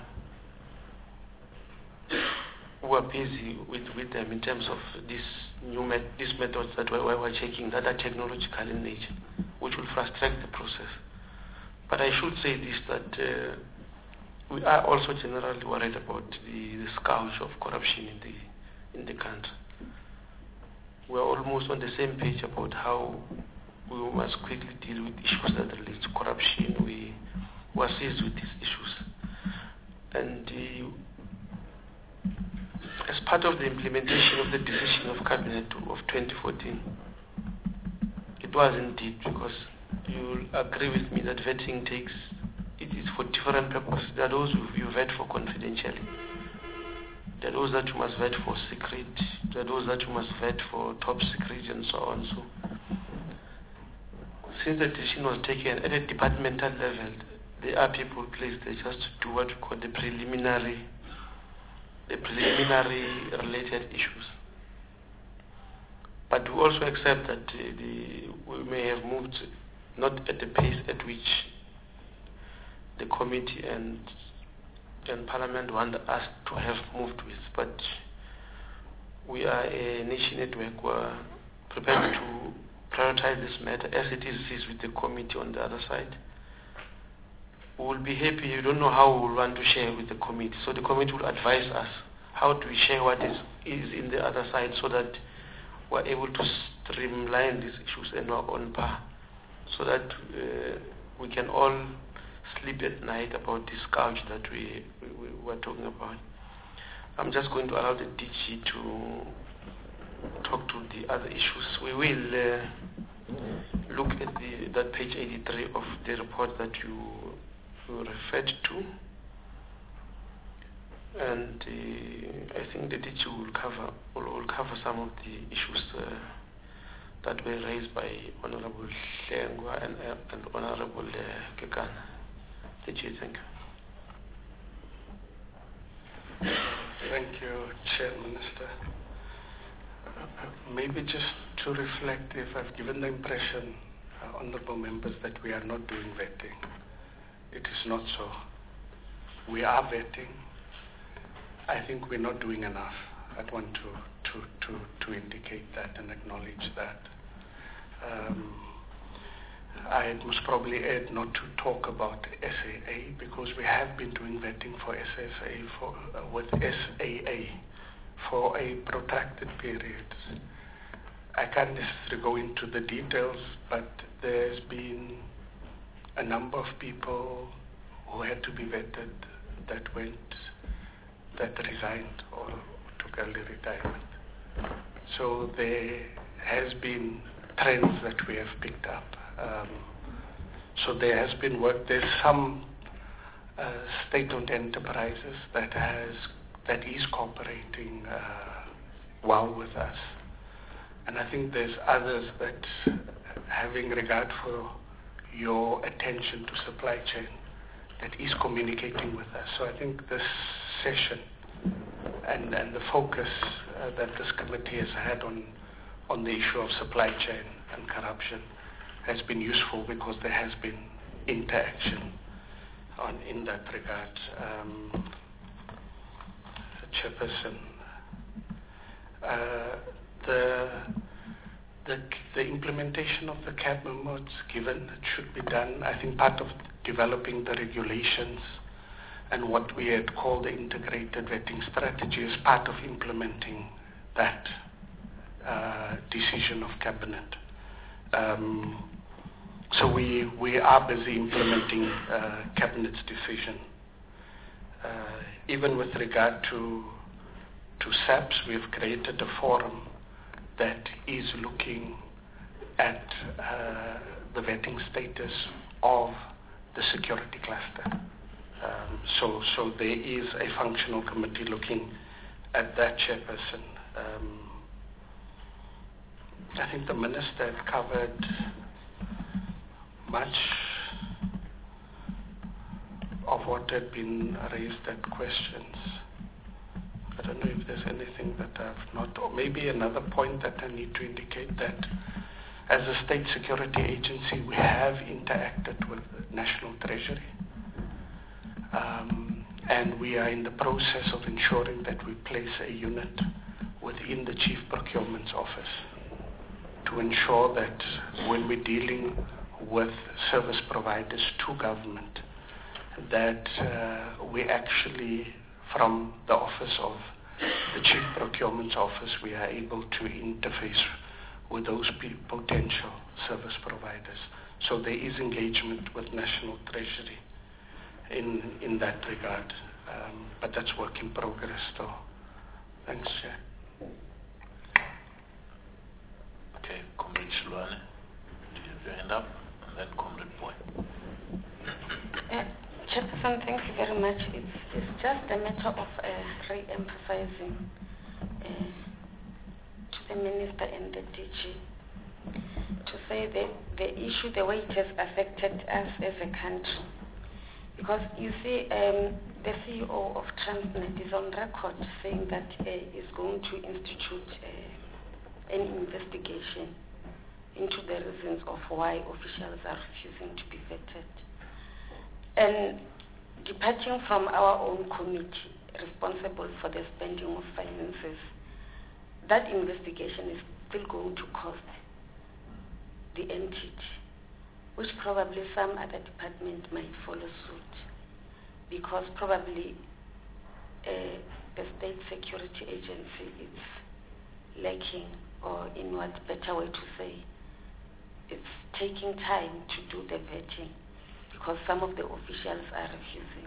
B: busy with them in terms of these methods that we're checking that are technological in nature, which will frustrate the process. But I should say this, that we are also generally worried about the scourge of corruption in the country. We are almost on the same page about how we must quickly deal with issues that relate to corruption. We were seized with these issues. And as part of the implementation of the decision of Cabinet of 2014, it was indeed, because you'll agree with me that vetting it is for different purposes. There are those who you vet for confidentiality. There are those that you must vet for secret. There are those that you must vet for top secret and so on. So, since the decision was taken at a departmental level, there are people placed there just to do what we call the preliminary related issues. But we also accept that we may have moved not at the pace at which the committee and Parliament want us to have moved with. But we are a nation network. We're prepared to prioritize this matter as it is with the committee on the other side. We will be happy. You don't know how we will want to share with the committee. So the committee will advise us how do we share what is in the other side so that we're able to streamline these issues and we're on par, so that we can all sleep at night about this scourge that we were talking about. I'm just going to allow the DG to talk to the other issues. We will look at that page 83 of the report that you referred to, and I think the DG will cover some of the issues that were raised by Honorable Hlengwa and Honorable Kekana. DG, thank you.
C: Thank you, Chair Minister. Maybe just to reflect, if I've given the impression, honourable members, that we are not doing vetting. It is not so. We are vetting. I think we're not doing enough. I'd want to indicate that and acknowledge that. I must probably add not to talk about SAA, because we have been doing vetting for with SAA for a protracted period. I can't necessarily go into the details, but there's been a number of people who had to be vetted that resigned or took early retirement. So there has been trends that we have picked up. So there has been work. There's some state-owned enterprises that is cooperating well with us, and I think there's others that, having regard for your attention to supply chain, that is communicating with us. So I think this session and the focus that this committee has had on the issue of supply chain and corruption has been useful, because there has been interaction in that regard. Chairperson, The implementation of the CAB memo, it's given, it should be done. I think part of developing the regulations and what we had called the integrated vetting strategy is part of implementing that decision of Cabinet. So we are busy implementing Cabinet's decision. Even with regard to SAPS, we've created a forum that is looking at the vetting status of the security cluster. So there is a functional committee looking at that, Chairperson. I think the Minister had covered much of what had been raised at questions. I don't know if there's anything that I've not, or maybe another point that I need to indicate that as a state security agency, we have interacted with the National Treasury. And we are in the process of ensuring that we place a unit within the Chief Procurement's office to ensure that when we're dealing with service providers to government, that we actually, from the office of the Chief Procurement's office, we are able to interface with those potential service providers. So there is engagement with National Treasury in that regard. But that's work in progress still. Thanks, Chair.
A: Okay, Comrade Shilwane, do you have your hand up? And then Comrade Boy.
E: Chairperson, thank you very much. It's just a matter of re-emphasizing to the Minister and the DG to say that the issue, the way it has affected us as a country. Because you see, the CEO of Transnet is on record saying that he's going to institute an investigation into the reasons of why officials are refusing to be vetted. And departing from our own committee responsible for the spending of finances, that investigation is still going to cost the entity, which probably some other department might follow suit, because probably the state security agency is lacking, or in what better way to say, it's taking time to do the vetting because some of the officials are refusing.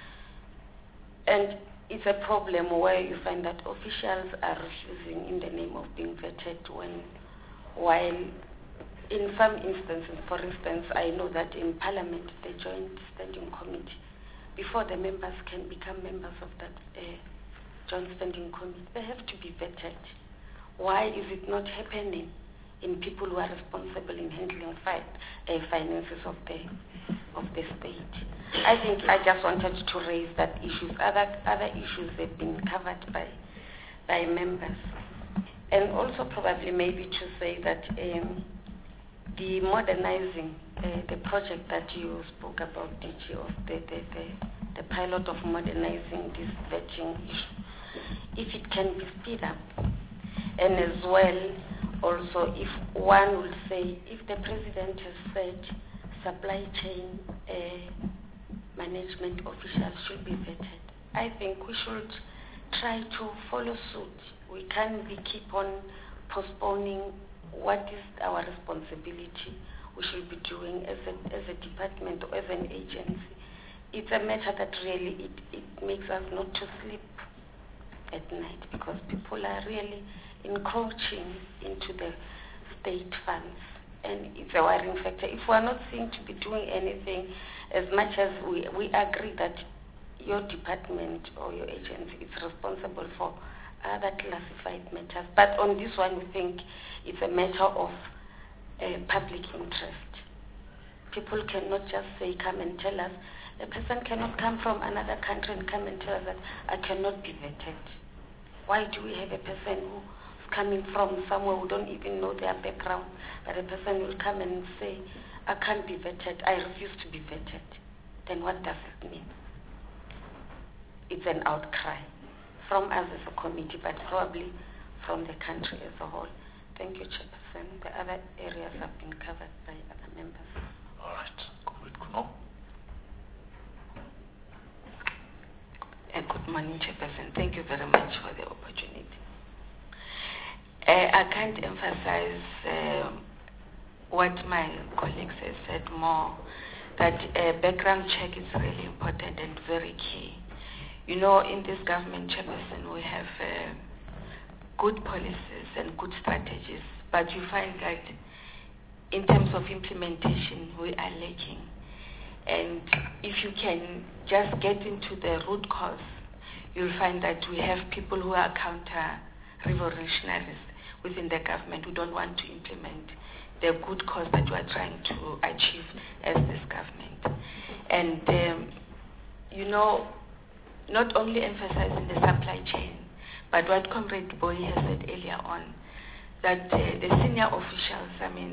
E: And it's a problem where you find that officials are refusing in the name of being vetted while in some instances, for instance, I know that in Parliament, the Joint Standing Committee, before the members can become members of that Joint Standing Committee, they have to be vetted. Why is it not happening in people who are responsible in handling finances of the state? I think I just wanted to raise that issues. Other issues have been covered by members. And also probably maybe to say that the modernizing, the project that you spoke about, DG, of the pilot of modernizing this vetting issue, if it can be speed up, and as well, also if one would say, if the President has said supply chain management officials should be vetted, I think we should try to follow suit. We can't keep on postponing what is our responsibility we should be doing as a department or as an agency. It's a matter that really it makes us not to sleep at night, because people are really encroaching into the state funds, and it's a worrying factor. If we're not seen to be doing anything, as much as we agree that your department or your agency is responsible for other classified matters, but on this one we think it's a matter of public interest. People cannot just say, come and tell us. A person cannot come from another country and come and tell us that I cannot be vetted. Why do we have a person who's coming from somewhere we don't even know their background, but a person will come and say, I can't be vetted, I refuse to be vetted? Then what does it mean? It's an outcry from us as a committee, but probably from the country as a whole. Thank you, Chairperson. The other areas have been covered by other members.
A: All right. Comrade Kuno.
E: Good morning, Chairperson. Thank you very much for the opportunity. I can't emphasize what my colleagues have said more, that background check is really important and very key. You know, in this government, Chairperson, we have good policies and good strategies, but you find that in terms of implementation, we are lacking. And if you can just get into the root cause, you'll find that we have people who are counter-revolutionaries within the government who don't want to implement the good cause that we are trying to achieve as this government. And, you know, not only emphasizing the supply chain, but what Comrade Boy has said earlier on, that the senior officials,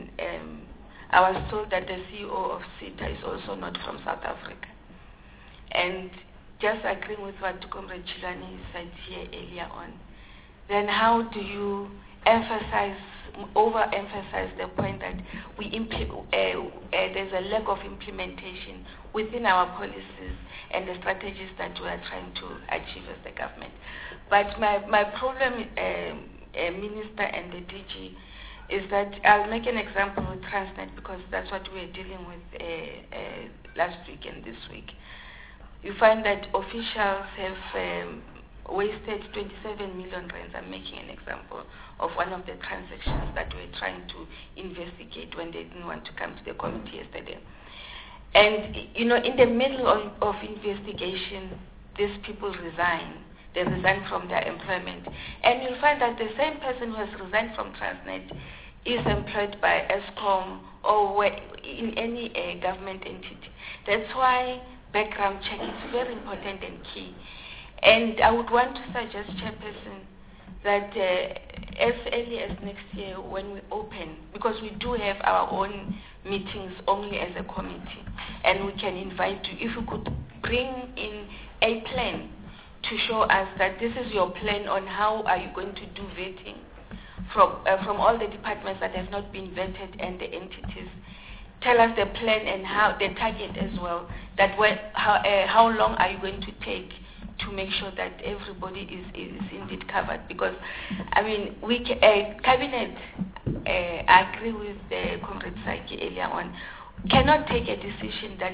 E: I was told that the CEO of CETA is also not from South Africa. And just agreeing with what Comrade Chilani said here earlier on, then how do you overemphasize the point that there's a lack of implementation within our policies and the strategies that we are trying to achieve as the government? But my problem, Minister and the DG, is that I'll make an example with Transnet because that's what we were dealing with last week and this week. You find that officials have wasted 27 million rands. I'm making an example of one of the transactions that we're trying to investigate when they didn't want to come to the committee yesterday. And, you know, in the middle of investigation, these people resign. They resign from their employment. And you'll find that the same person who has resigned from Transnet is employed by ESCOM or in any government entity. That's why background check is very important and key. And I would want to suggest, Chairperson, that as early as next year when we open, because we do have our own meetings only as a committee, and we can invite you, if you could bring in a plan to show us that this is your plan on how are you going to do vetting from all the departments that have not been vetted and the entities. Tell us the plan and how the target as well, that how long are you going to take to make sure that everybody is indeed covered. Because, I mean, Cabinet, I agree with Comrade Saki earlier on, cannot take a decision that,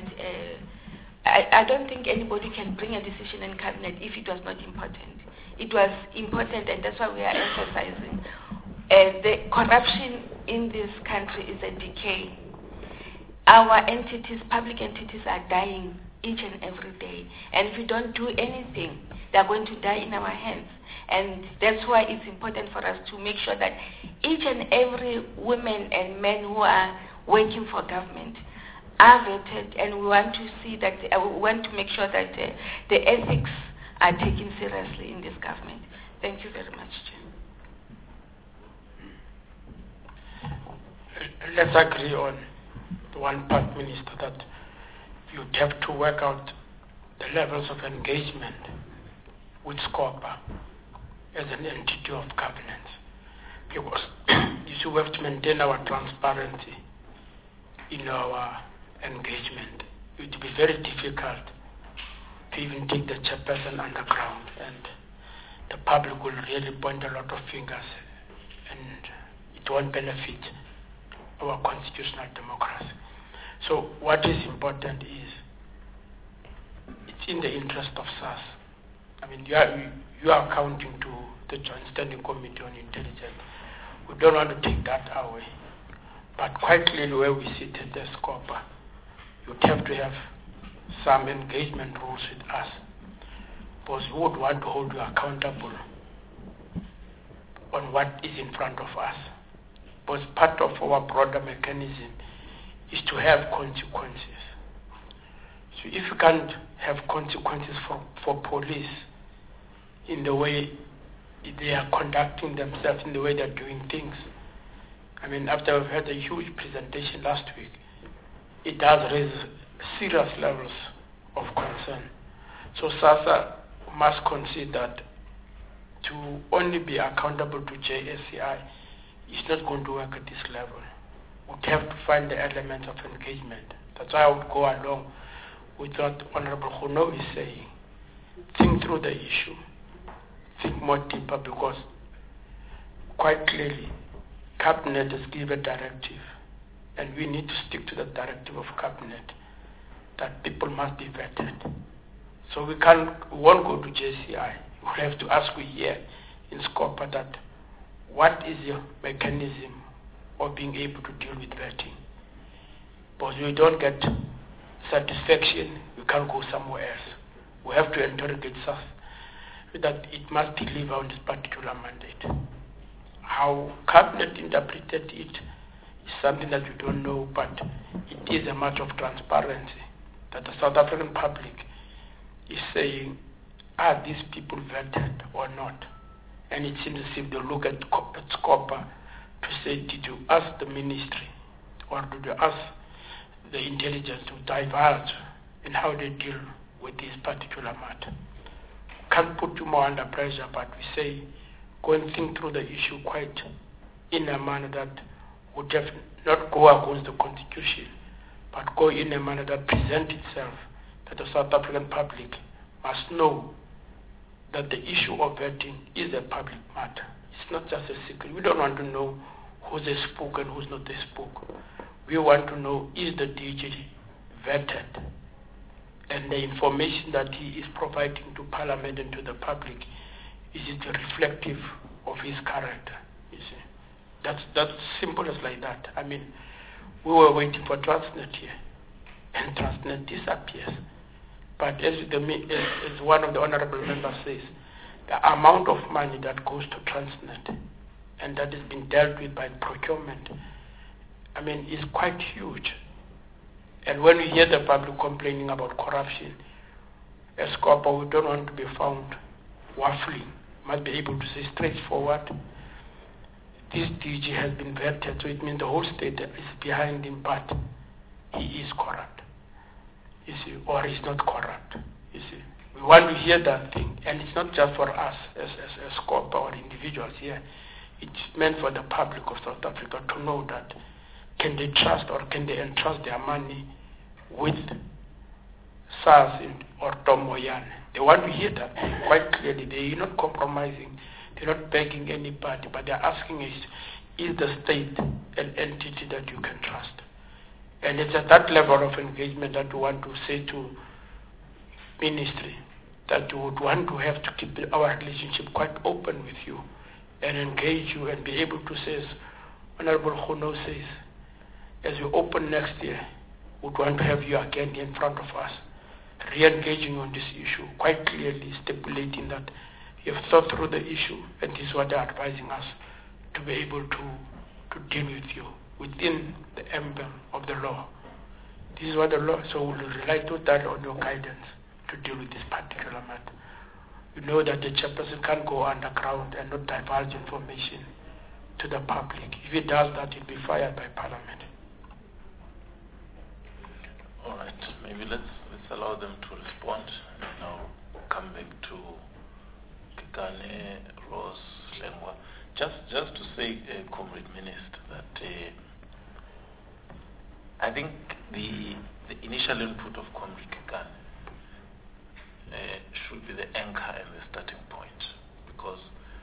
E: I don't think anybody can bring a decision in Cabinet if it was not important. It was important, and that's why we are emphasizing. The corruption in this country is a decay. Our entities, public entities, are dying each and every day. And if we don't do anything, they are going to die in our hands. And that's why it's important for us to make sure that each and every woman and man who are working for government are vetted, and we want to see that, we want to make sure that the ethics are taken seriously in this government. Thank you very much,
D: Chair. Let's agree on the one part, Minister, that you'd have to work out the levels of engagement with SCOPA as an entity of governance. Because you see, we have to maintain our transparency in our engagement. It would be very difficult to even take the chairperson underground, and the public will really point a lot of fingers, and it won't benefit our constitutional democracy. So what is important is it's in the interest of SARS. I mean, you are accounting to the Joint Standing Committee on Intelligence. We don't want to take that away. But quite clearly where we sit at the SCOPA, you'd have to have some engagement rules with us, because we would want to hold you accountable on what is in front of us. Because part of our broader mechanism is to have consequences. So if you can't have consequences for police in the way they are conducting themselves, in the way they're doing things, I mean, after we've had a huge presentation last week, it does raise serious levels of concern. So SASSA must consider that to only be accountable to JSCI is not going to work at this level. We'd have to find the elements of engagement. That's why I would go along with what Honorable Khuno is saying. Think through the issue. Think more deeper, because quite clearly, Cabinet has given a directive, and we need to stick to the directive of Cabinet that people must be vetted. So we won't go to JCI. We have to ask here in Scopa that what is your mechanism of being able to deal with vetting? Because we don't get satisfaction, we can't go somewhere else. We have to interrogate us that it must deliver on this particular mandate. How Cabinet interpreted it is something that we don't know, but it is a matter of transparency that the South African public is saying, are these people vetted or not? And it seems as if they look at Scopa to say, did you ask the ministry or did you ask the intelligence to diverge in how they deal with this particular matter? Can't put you more under pressure, but we say go and think through the issue quite in a manner that would have not go against the Constitution, but go in a manner that presents itself, that the South African public must know that the issue of vetting is a public matter. It's not just a secret. We don't want to know who's a spook and who's not a spook. We want to know, is the DG vetted? And the information that he is providing to Parliament and to the public, is it reflective of his character? You see, that's simple as like that. I mean, we were waiting for Transnet here, and Transnet disappears. But as one of the honourable members says, the amount of money that goes to Transnet and that is being dealt with by procurement, I mean, is quite huge. And when we hear the public complaining about corruption, as Scopa, we don't want to be found waffling. We must be able to say straightforward, this DG has been vetted, so it means the whole state is behind him, but he is corrupt, you see, or he's not corrupt, you see. We want to hear that thing, and it's not just for us as Scopa or individuals here. It's meant for the public of South Africa to know that can they trust or can they entrust their money with SARS or Tom Moyane. They want to hear that quite clearly. They're not compromising. They're not begging anybody, but they're asking is the state an entity that you can trust? And it's at that level of engagement that we want to say to ministry that we would want to have to keep our relationship quite open with you and engage you and be able to say, as Honorable Khuno says, as we open next year, we would want to have you again in front of us, re-engaging on this issue, quite clearly stipulating that you have thought through the issue and this is what they're advising us to be able to deal with you within the emblem of the law. This is what the law, so we'll rely totally on your guidance to deal with this particular matter. You know that the chairperson can't go underground and not divulge information to the public. If he does that, he'll be fired by Parliament.
A: All right, maybe let's allow them to respond, and now come back to Kekane, Rose, Lengwa. Just to say, Comrade Minister, that I think the initial input of Comrade Kekane should be the anchor and the starting point, because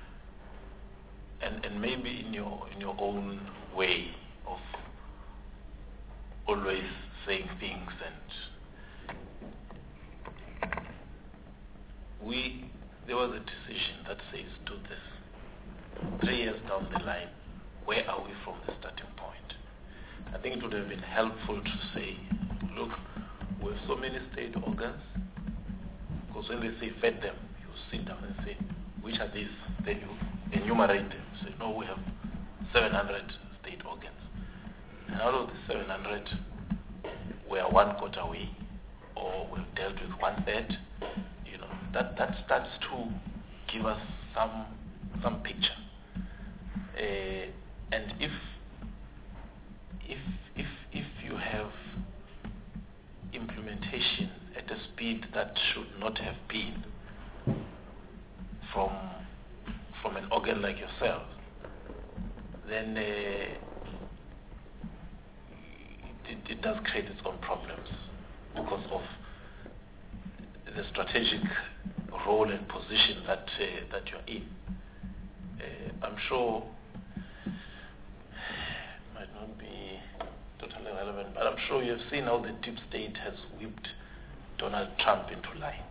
A: and maybe in your own way of always saying things, and there was a decision that says do this. 3 years down the line, where are we from the starting point? I think it would have been helpful to say, look, we have so many state organs, because when they say vet them, you sit down and say, which are these? Then you enumerate them. Say, no, we have 700 state organs. And out of the 700, we are 1/4 away, or we've dealt with 1/3. You know, that starts to give us some picture. And if you have implementation at a speed that should not have been from organ like yourself, then it does create its own problems because of the strategic role and position that you're in. I'm sure it might not be totally relevant, but I'm sure you've seen how the deep state has whipped Donald Trump into line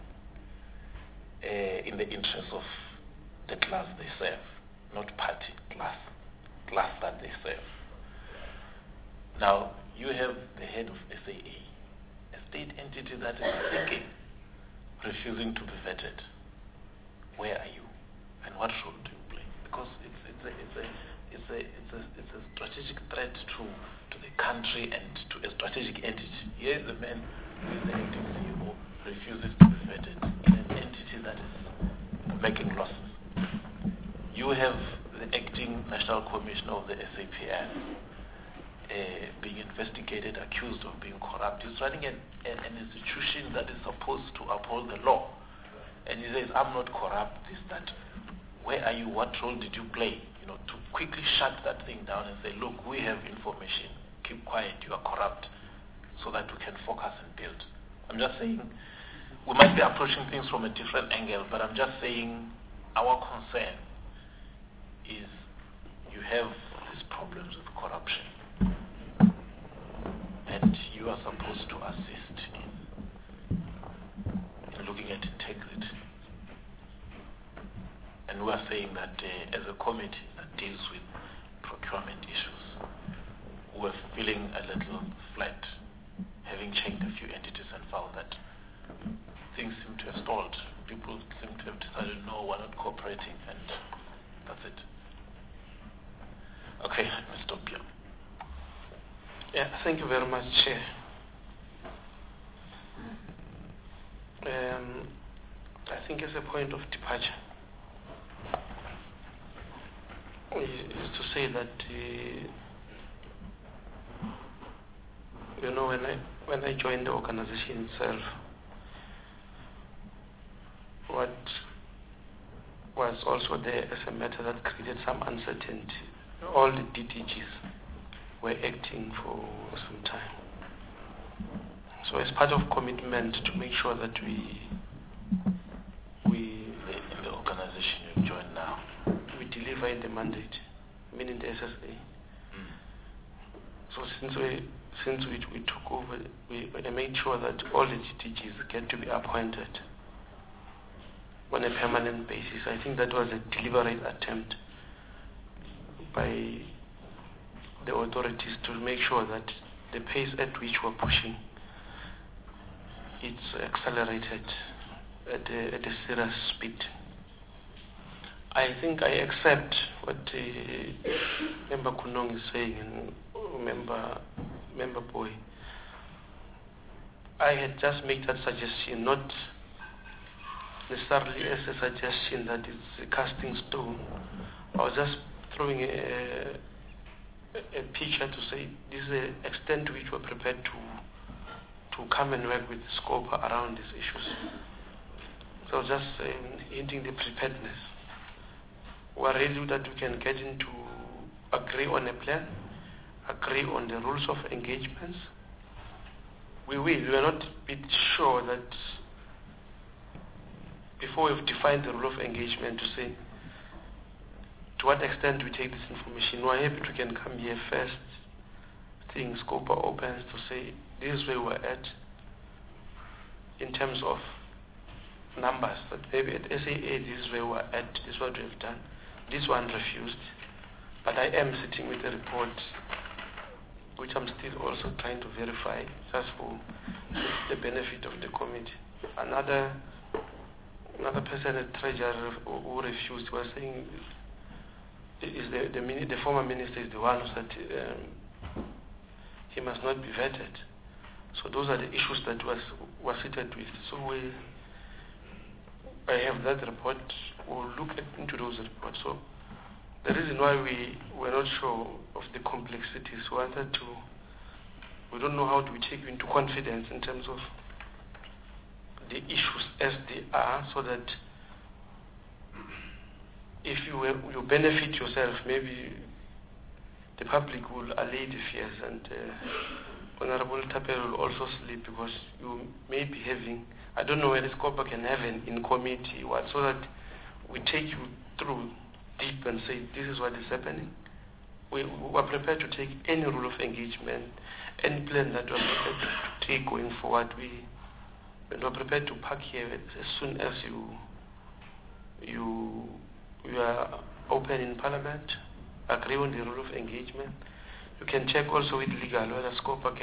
A: in the interest of the class they serve, not party, class that they serve. Now, you have the head of SAA, a state entity that is thinking, refusing to be vetted. Where are you, and what role do you play? Because it's a strategic threat to the country and to a strategic entity. Here is a man who is the acting CEO, refuses to be vetted in an entity that is making losses. You have the acting National Commissioner of the SAPS being investigated, accused of being corrupt. He's running an institution that is supposed to uphold the law. And he says, I'm not corrupt, this, that. Where are you? What role did you play? To quickly shut that thing down and say, look, we have information. Keep quiet, you are corrupt, so that we can focus and build. I'm just saying, we might be approaching things from a different angle, but I'm just saying our concern is you have these problems with corruption. And you are supposed to assist in looking at integrity. And we are saying that as a committee that deals with procurement issues, we're feeling a little flat, having checked a few entities and found that things seem to have stalled. People seem to have decided, no, we're not cooperating, and that's it. Okay, Mr. Stop.
B: Yeah, thank you very much, Chair. I think as a point of departure is to say that when I joined the organization itself, what was also there as a matter that created some uncertainty, all the DDGs were acting for some time. So as part of commitment to make sure that we
A: in the organization you've joined now,
B: we deliver in the mandate, meaning the SSA. So since we took over, we made sure that all the DDGs get to be appointed on a permanent basis. I think that was a deliberate attempt by the authorities to make sure that the pace at which we're pushing, it's accelerated at a serious speed. I think I accept what Member Kunong is saying and Member Boy. I had just made that suggestion, not necessarily as a suggestion that it's a casting stone. I was just throwing a picture to say this is the extent to which we're prepared to come and work with SCOPA around these issues. So just hinting the preparedness. We're ready that we can get into agree on a plan, agree on the rules of engagements. We will. We are not a bit sure that before we've defined the rule of engagement to say to what extent we take this information. We're happy we can come here first thing SCOPA opens to say this is where we're at in terms of numbers, that maybe at SAA this is where we're at, this is what we've done. This one refused, but I am sitting with a report which I'm still also trying to verify just for the benefit of the committee. Another person at Treasury who refused was saying is the former minister is the one who said he must not be vetted. So those are the issues that was seated with. So I have that report. We'll look into those reports. So the reason why we were not sure of the complexities, we don't know how to take you into confidence in terms of the issues as they are, so that if you benefit yourself, maybe the public will allay the fears, and Honorable Tapero will also sleep, because you may be having, I don't know whether SCOPA can have an in committee, so that we take you through deep and say this is what is happening. We are prepared to take any rule of engagement, any plan that we are prepared to take going forward. We are prepared to park here as soon as you are open in Parliament, agree on the rule of engagement. You can check also with legal whether SCOPA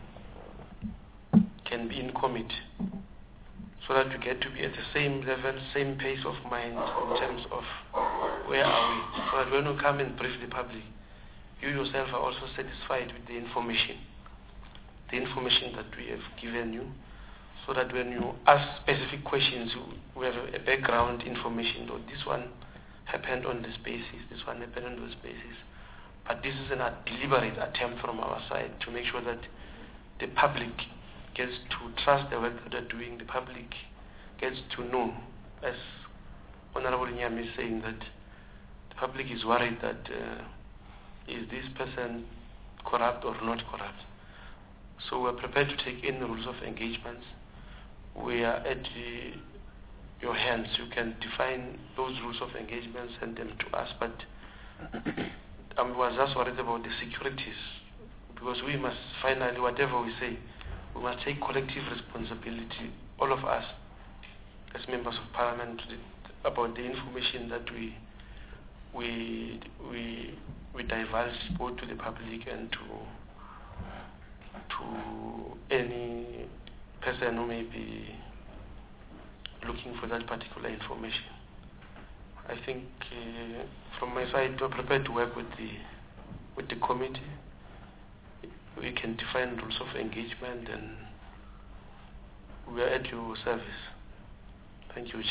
B: can be in committee, so that we get to be at the same level, same pace of mind in terms of where are we, so that when we come and brief the public, you yourself are also satisfied with the information that we have given you, so that when you ask specific questions, we have a background information. This one happened on this basis, this one happened on this basis. But this is a deliberate attempt from our side to make sure that the public gets to trust the work that they're doing. The public gets to know, as Honorable Nyam is saying, that the public is worried that is this person corrupt or not corrupt. So we're prepared to take any rules of engagements. We are at your hands. You can define those rules of engagement, send them to us, but I was just worried about the securities, because we must finally, whatever we say, we must take collective responsibility, all of us as members of Parliament, about the information that we divulge both to the public and to any person who may be looking for that particular information. I think from my side, we're prepared to work with the committee. We can define rules of engagement, and we are at your service. Thank you,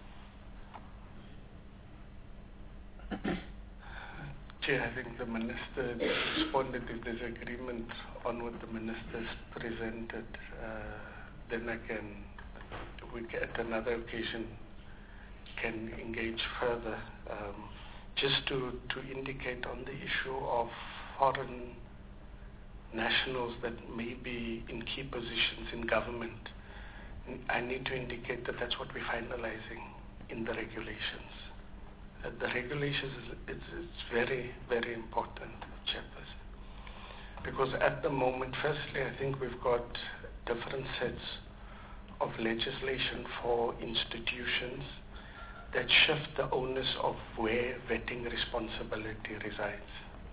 B: Chair.
C: Chair, I think the Minister responded. If there's agreement on what the Minister's presented, then we at another occasion can engage further. Just to indicate on the issue of foreign nationals that may be in key positions in government, I need to indicate that that's what we're finalizing in the regulations. The regulations is very, very important, Chairperson, because at the moment, firstly, I think we've got different sets of legislation for institutions that shift the onus of where vetting responsibility resides.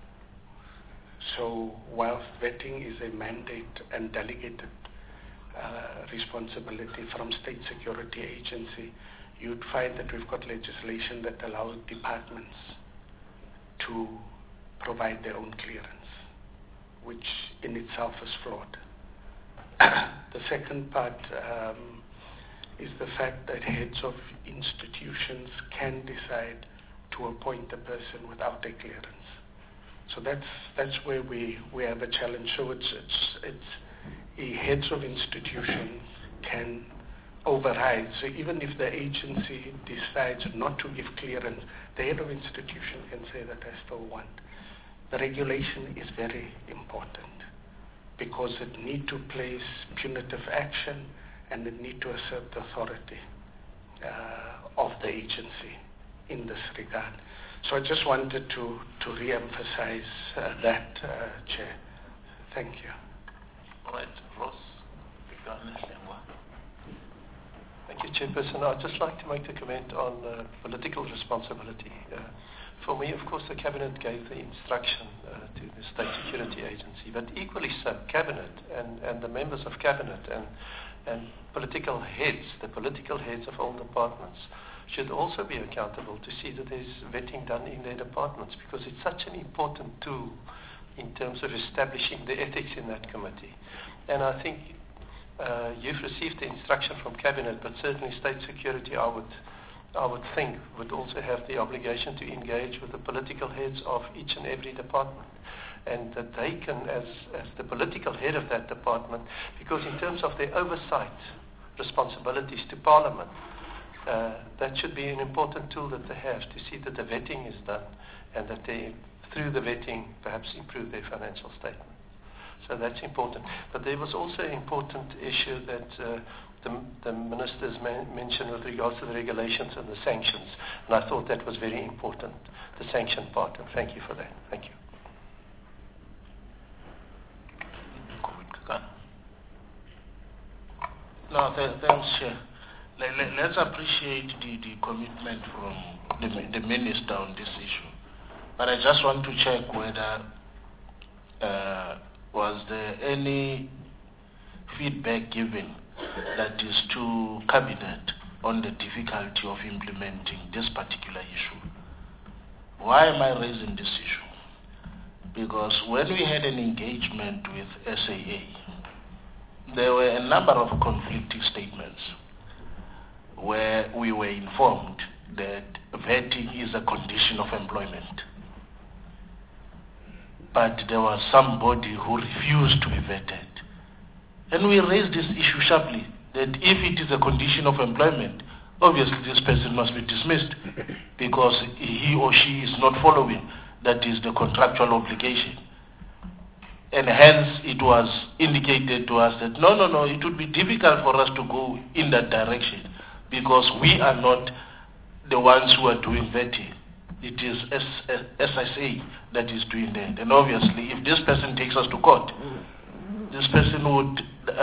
C: So whilst vetting is a mandate and delegated responsibility from State Security Agency, you'd find that we've got legislation that allows departments to provide their own clearance, which in itself is flawed. The second part is the fact that heads of institutions can decide to appoint a person without a clearance. So that's where we have a challenge. So it's heads of institutions can override. So even if the agency decides not to give clearance, the head of institution can say that I still want. The regulation is very important because it need to place punitive action and it need to assert the authority of the agency in this regard. So I just wanted to re-emphasize that, Chair. Thank you.
A: All right, Ross.
G: Thank you, Chairperson. I'd just like to make a comment on political responsibility. For me, of course, the Cabinet gave the instruction to the State Security Agency, but equally so, Cabinet and the members of Cabinet and political heads, the political heads of all departments, should also be accountable to see that there's vetting done in their departments, because it's such an important tool in terms of establishing the ethics in that committee. And I think you've received the instruction from Cabinet, but certainly State Security, I would think, would also have the obligation to engage with the political heads of each and every department, and that they can, as the political head of that department, because in terms of their oversight responsibilities to Parliament, that should be an important tool that they have to see that the vetting is done and that they, through the vetting, perhaps improve their financial statement. So that's important. But there was also an important issue that the ministers mentioned with regards to the regulations and the sanctions, and I thought that was very important, the sanction part, and thank you for that. Thank you.
I: No, thanks, Chair. Let's appreciate the commitment from the minister on this issue. But I just want to check whether was there any feedback given that is to Cabinet on the difficulty of implementing this particular issue. Why am I raising this issue? Because when we had an engagement with SAA, there were a number of conflicting statements where we were informed that vetting is a condition of employment. But there was somebody who refused to be vetted. And we raised this issue sharply, that if it is a condition of employment, obviously this person must be dismissed because he or she is not following, that is the contractual obligation. And hence it was indicated to us that no, it would be difficult for us to go in that direction because we are not the ones who are doing vetting. It is SSA that is doing that. And obviously, if this person takes us to court, this person would,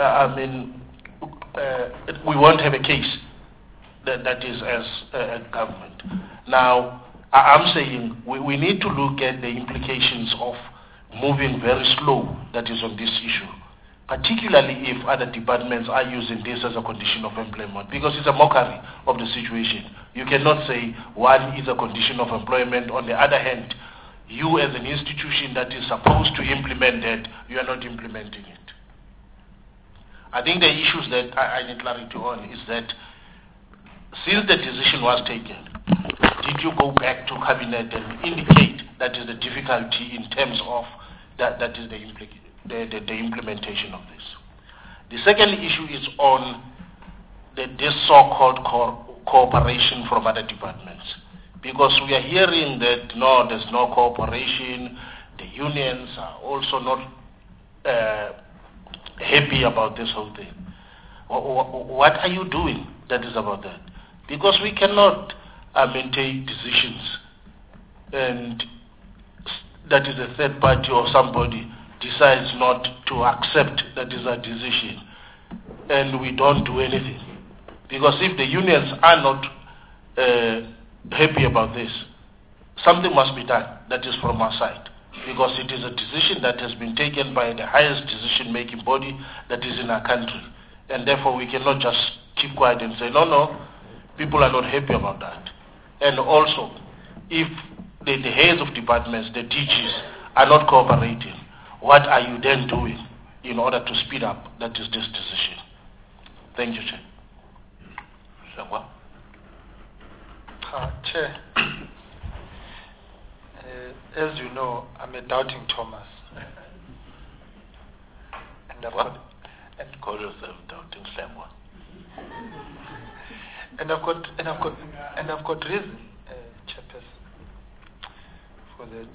I: we won't have a case that is as a government. Now, I'm saying we need to look at the implications of moving very slow, that is on this issue, particularly if other departments are using this as a condition of employment, because it's a mockery of the situation. You cannot say one is a condition of employment, on the other hand, you as an institution that is supposed to implement that, you are not implementing it. I think the issues that I need clarity on is that since the decision was taken, did you go back to Cabinet and indicate that is the difficulty in terms of that is the implementation of this? The second issue is on this so-called cooperation from other departments. Because we are hearing that no, there's no cooperation, the unions are also not happy about this whole thing. What are you doing that is about that? Because we cannot take decisions and that is a third party or somebody decides not to accept that is a decision and we don't do anything. Because if the unions are not happy about this, something must be done that is from our side. Because it is a decision that has been taken by the highest decision-making body that is in our country. And therefore we cannot just keep quiet and say, no, people are not happy about that. And also, if the heads of departments, the DGs, are not cooperating, what are you then doing in order to speed up that is this decision? Thank you, Chair.
J: Chair, as you know, I'm a doubting Thomas. And
I: call yourself doubting Samuel.
J: And I've got reason, Chairperson, for that.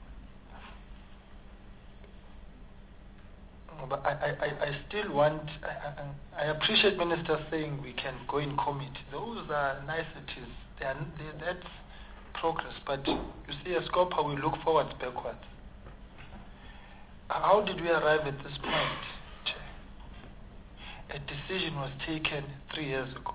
J: But I still want, I appreciate Minister saying we can go in committee. Those are niceties. That's progress. But you see, as COPA, we look forwards, backwards. How did we arrive at this point, Chair? A decision was taken 3 years ago.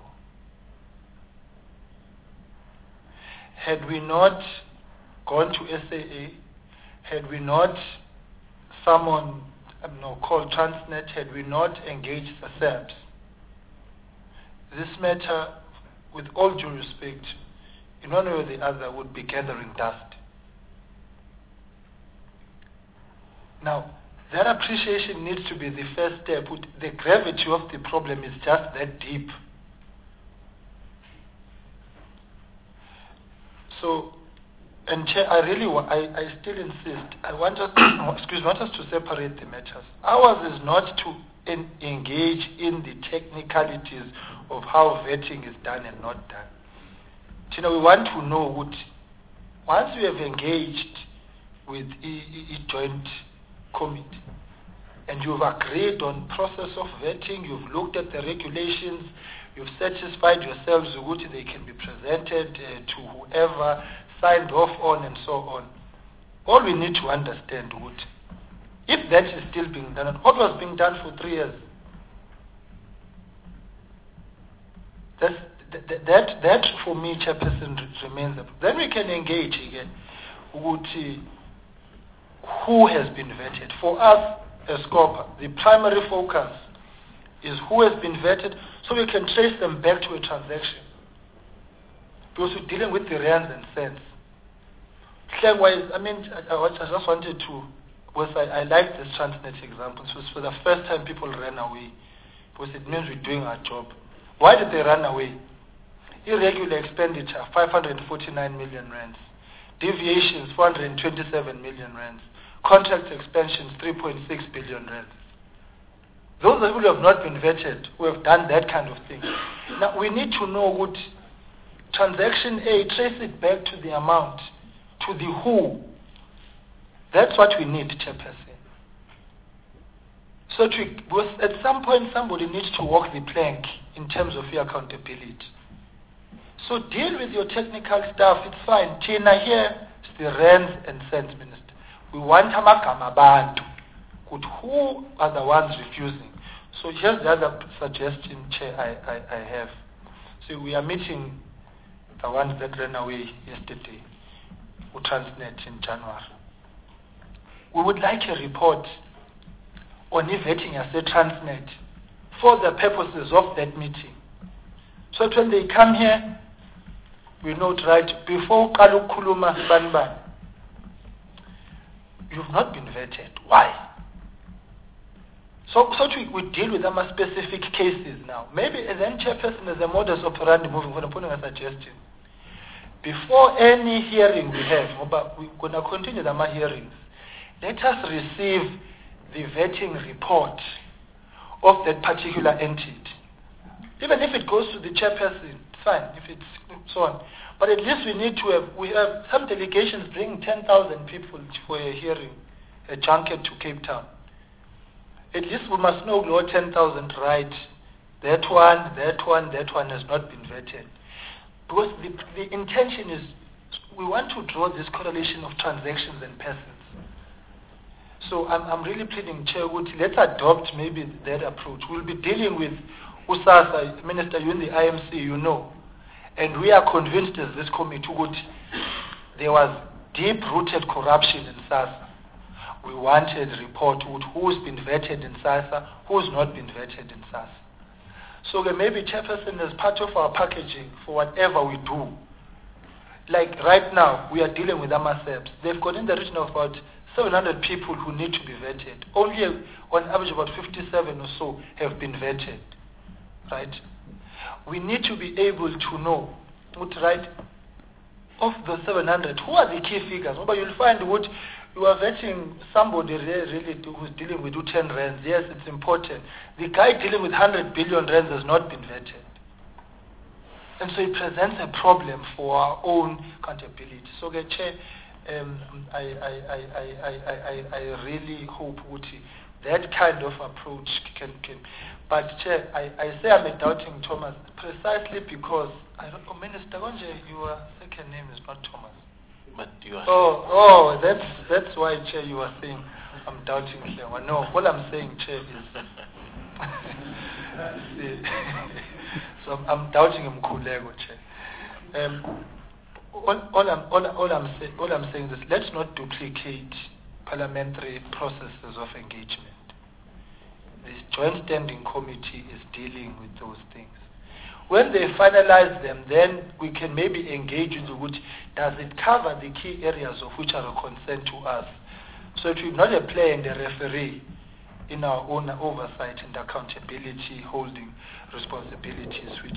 J: Had we not gone to SAA, had we not summoned called Transnet, had we not engaged the SAPS, this matter, with all due respect, in one way or the other, would be gathering dust. Now, that appreciation needs to be the first step. The gravity of the problem is just that deep. So, and Chair, I still insist. I want us, want us to separate the matters. Ours is not to engage in the technicalities of how vetting is done and not done. You know, we want to know what, once we have engaged with a joint committee and you've agreed on process of vetting, you've looked at the regulations, you've satisfied yourselves with which they can be presented to whoever, signed off on and so on. All we need to understand would, if that is still being done, and what was being done for 3 years, that for me, Chairperson, remains. Then we can engage again with who has been vetted. For us as SCOPA, the primary focus is who has been vetted, so we can trace them back to a transaction. Because we're dealing with the rands and cents. Wise, I mean, I just wanted to, because I like this Transnet example. So for the first time people ran away, because it means we're doing our job. Why did they run away? Irregular expenditure, 549 million rands. Deviations, 427 million rands. Contract expansions, 3.6 billion rands. Those people who have not been vetted, who have done that kind of thing. Now, we need to know what transaction A, trace it back to the amount, to the who. That's what we need, Chairperson. So because at some point somebody needs to walk the plank in terms of your accountability. So deal with your technical staff, it's fine. Tina here is the rands and cents minister. We want amagama abantu. Who are the ones refusing? So here's the other suggestion, Chair, I have. So we are meeting the ones that ran away yesterday, who Transnet in January. We would like a report on vetting as a Transnet for the purposes of that meeting. So when they come here, we know right before Kalukuluma Banban, you've not been vetted. Why? So we deal with them as specific cases now. Maybe as an chairperson, as a modus operandi moving forward, I'm putting a suggestion. Before any hearing we have, but we're going to continue the hearings, let us receive the vetting report of that particular entity. Even if it goes to the chairperson, fine, if it's so on. But at least we have some delegations bringing 10,000 people for a hearing, a junket to Cape Town. At least we must know Lord 10,000 right. That one has not been vetted. Because the intention is we want to draw this correlation of transactions and persons. So I'm really pleading, Chair, let's adopt maybe that approach. We'll be dealing with USASA, Minister, you in the IMC, you know. And we are convinced as this committee there was deep-rooted corruption in SASA. We wanted a report with who's been vetted in SASA, who's not been vetted in SASA. So maybe, Chairperson, as part of our packaging for whatever we do, like right now, we are dealing with AMASEPs. They've got in the region of about 700 people who need to be vetted. Only on average about 57 or so have been vetted, right? We need to be able to know, right, of the 700, who are the key figures? But you'll find what you are vetting somebody really who's dealing with 10 rands. Yes, it's important. The guy dealing with 100 billion rands has not been vetted. And so it presents a problem for our own accountability. So, Chair, I really hope that kind of approach can. But Chair, I say I'm a doubting Thomas precisely because I don't know, Minister Gonje, your second name is not Thomas.
A: But you are
J: that's why, Chair, you are saying I'm doubting him. No, all I'm saying, Chair, is so I'm doubting him, Kulego, Chair. All I'm saying is let's not duplicate parliamentary processes of engagement. This joint standing committee is dealing with those things. When they finalize them, then we can maybe engage into which does it cover the key areas of which are a concern to us. So it will not a player and a referee in our own oversight and accountability, holding responsibilities which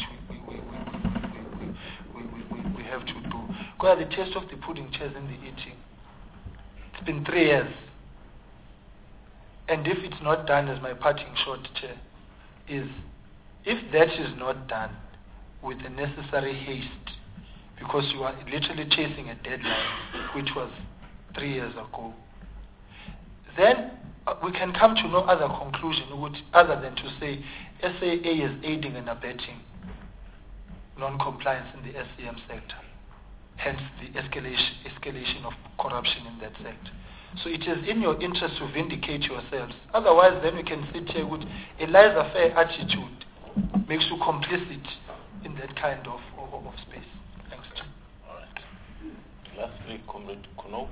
J: we have to do. Because the taste of the pudding, Chairs, in the eating. It's been 3 years. And if it's not done, as my parting shot, Chair, is If that is not done with the necessary haste, because you are literally chasing a deadline, which was 3 years ago, then we can come to no other conclusion other than to say SAA is aiding and abetting non-compliance in the SCM sector, hence the escalation of corruption in that sector. So it is in your interest to vindicate yourselves. Otherwise, then we can sit here with a laissez-faire attitude, makes you complicit in that kind of space. Thanks.
A: All right. Lastly, Comrade Kuno.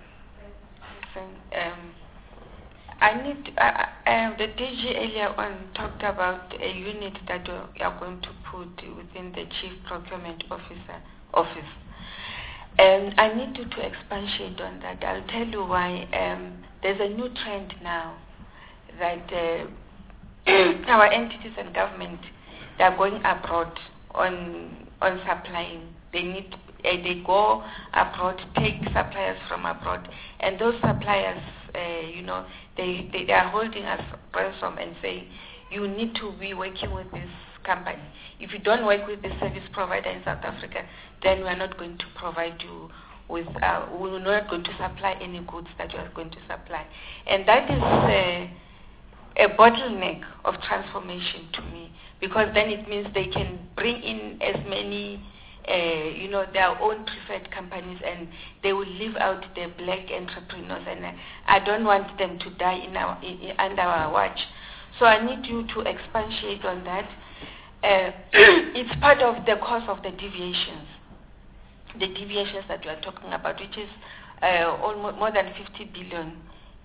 E: The DG earlier on talked about a unit that we are going to put within the Chief Procurement Office. And I need you to expatiate on that. I'll tell you why. There's a new trend now that our entities and government, they are going abroad on supplying. They go abroad, take suppliers from abroad, and those suppliers, they are holding us ransom and saying, you need to be working with this company. If you don't work with the service provider in South Africa, then we are not going to provide you with, we're not going to supply any goods that you are going to supply. And that is a bottleneck of transformation to me, because then it means they can bring in as many their own preferred companies, and they will leave out the black entrepreneurs, and I don't want them to die under our watch. So I need you to expatiate on that. It's part of the cost of the deviations that we are talking about, which is almost more than 50 billion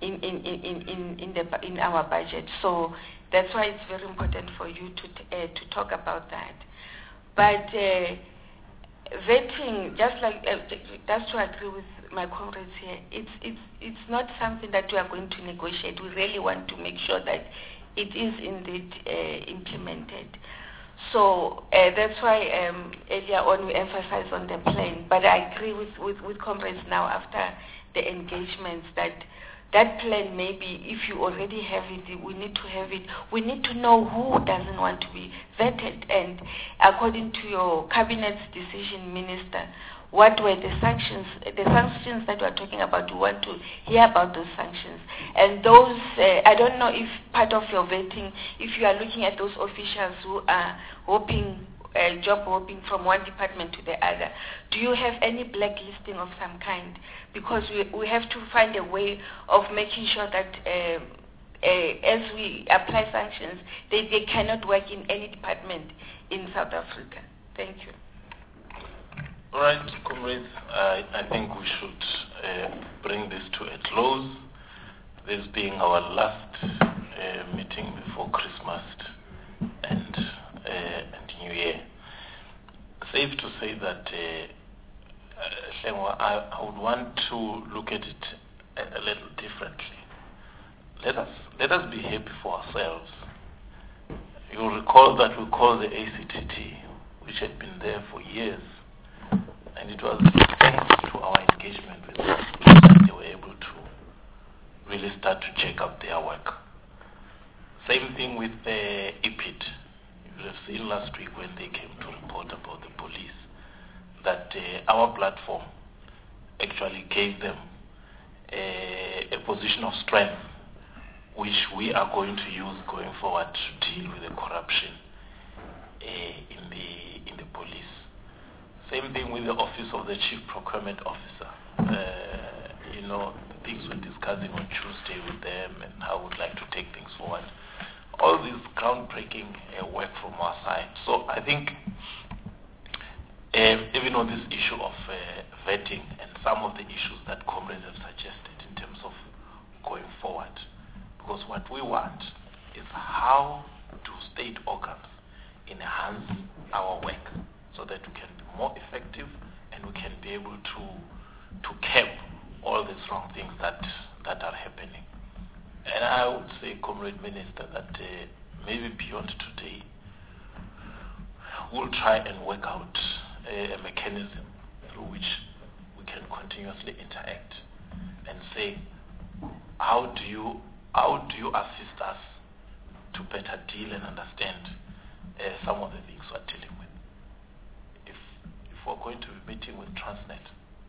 E: in our budget. So that's why it's very important for you to talk about that. But vetting, just to agree with my comrades here, it's not something that we are going to negotiate. We really want to make sure that it is indeed implemented. So that's why earlier on we emphasized on the plan. But I agree with comrades now after the engagements that plan, maybe if you already have it, we need to have it. We need to know who doesn't want to be vetted. And according to your cabinet's decision, Minister, what were the sanctions? The sanctions that we are talking about, we want to hear about those sanctions. And those, I don't know if part of your vetting, if you are looking at those officials who are job hopping from one department to the other, do you have any blacklisting of some kind? Because we have to find a way of making sure that as we apply sanctions, they cannot work in any department in South Africa. Thank you.
A: All right, comrades, I think we should bring this to a close. This being our last meeting before Christmas and New Year. Safe to say that I would want to look at it a little differently. Let us be happy for ourselves. You'll recall that we called the ACTT, which had been there for years, and it was thanks to our engagement with them that they were able to really start to check up their work. Same thing with the EPID. You have seen last week when they came to report about the police, that our platform actually gave them a position of strength, which we are going to use going forward to deal with the corruption in the police. Same thing with the Office of the Chief Procurement Officer. The things we're discussing on Tuesday with them and how we'd like to take things forward. All this groundbreaking work from our side. So I think even on this issue of vetting and some of the issues that comrades have suggested in terms of going forward, because what we want is how do state organs enhance our work so that we can be more effective and we can be able to curb all these wrong things that are happening. And I would say, Comrade Minister, that maybe beyond today, we'll try and work out a mechanism through which we can continuously interact and say, how do you assist us to better deal and understand some of the things we're dealing with. If we're going to be meeting with Transnet,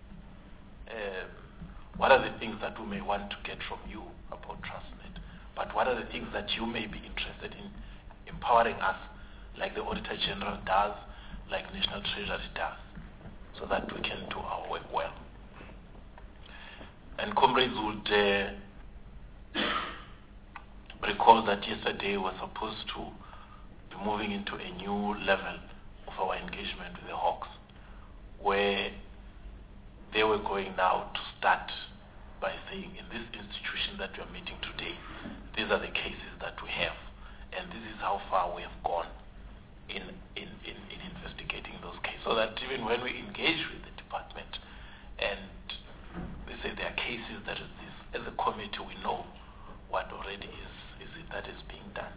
A: what are the things that we may want to get from you about Transnet? But what are the things that you may be interested in empowering us, like the Auditor General does, like National Treasury does, so that we can do our work well. And comrades would recall that yesterday we were supposed to be moving into a new level of our engagement with the Hawks, where they were going now to start by saying, in this institution that we are meeting today, these are the cases that we have, and this is how far we have gone in investigating those cases, so that even when we engage with the department and they say there are cases that is this, as a committee we know what already is it that is being done.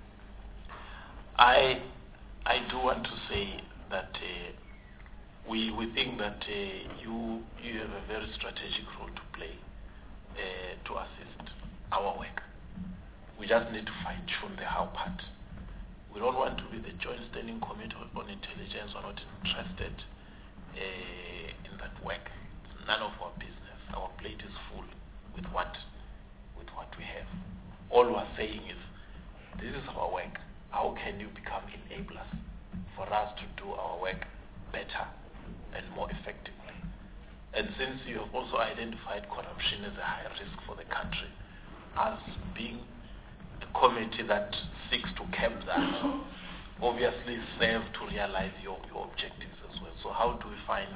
A: I do want to say that we think that you have a very strategic role to play to assist our work. We just need to fine-tune the how part. We don't want to be the Joint Standing Committee on Intelligence. We're not interested in that work. It's none of our business. Our plate is full with what we have. All we're saying is, this is our work. How can you become enablers for us to do our work better and more effectively? And since you have also identified corruption as a high risk for the country, as being a committee that seeks to curb that, obviously serve to realize your objectives as well. So how do we find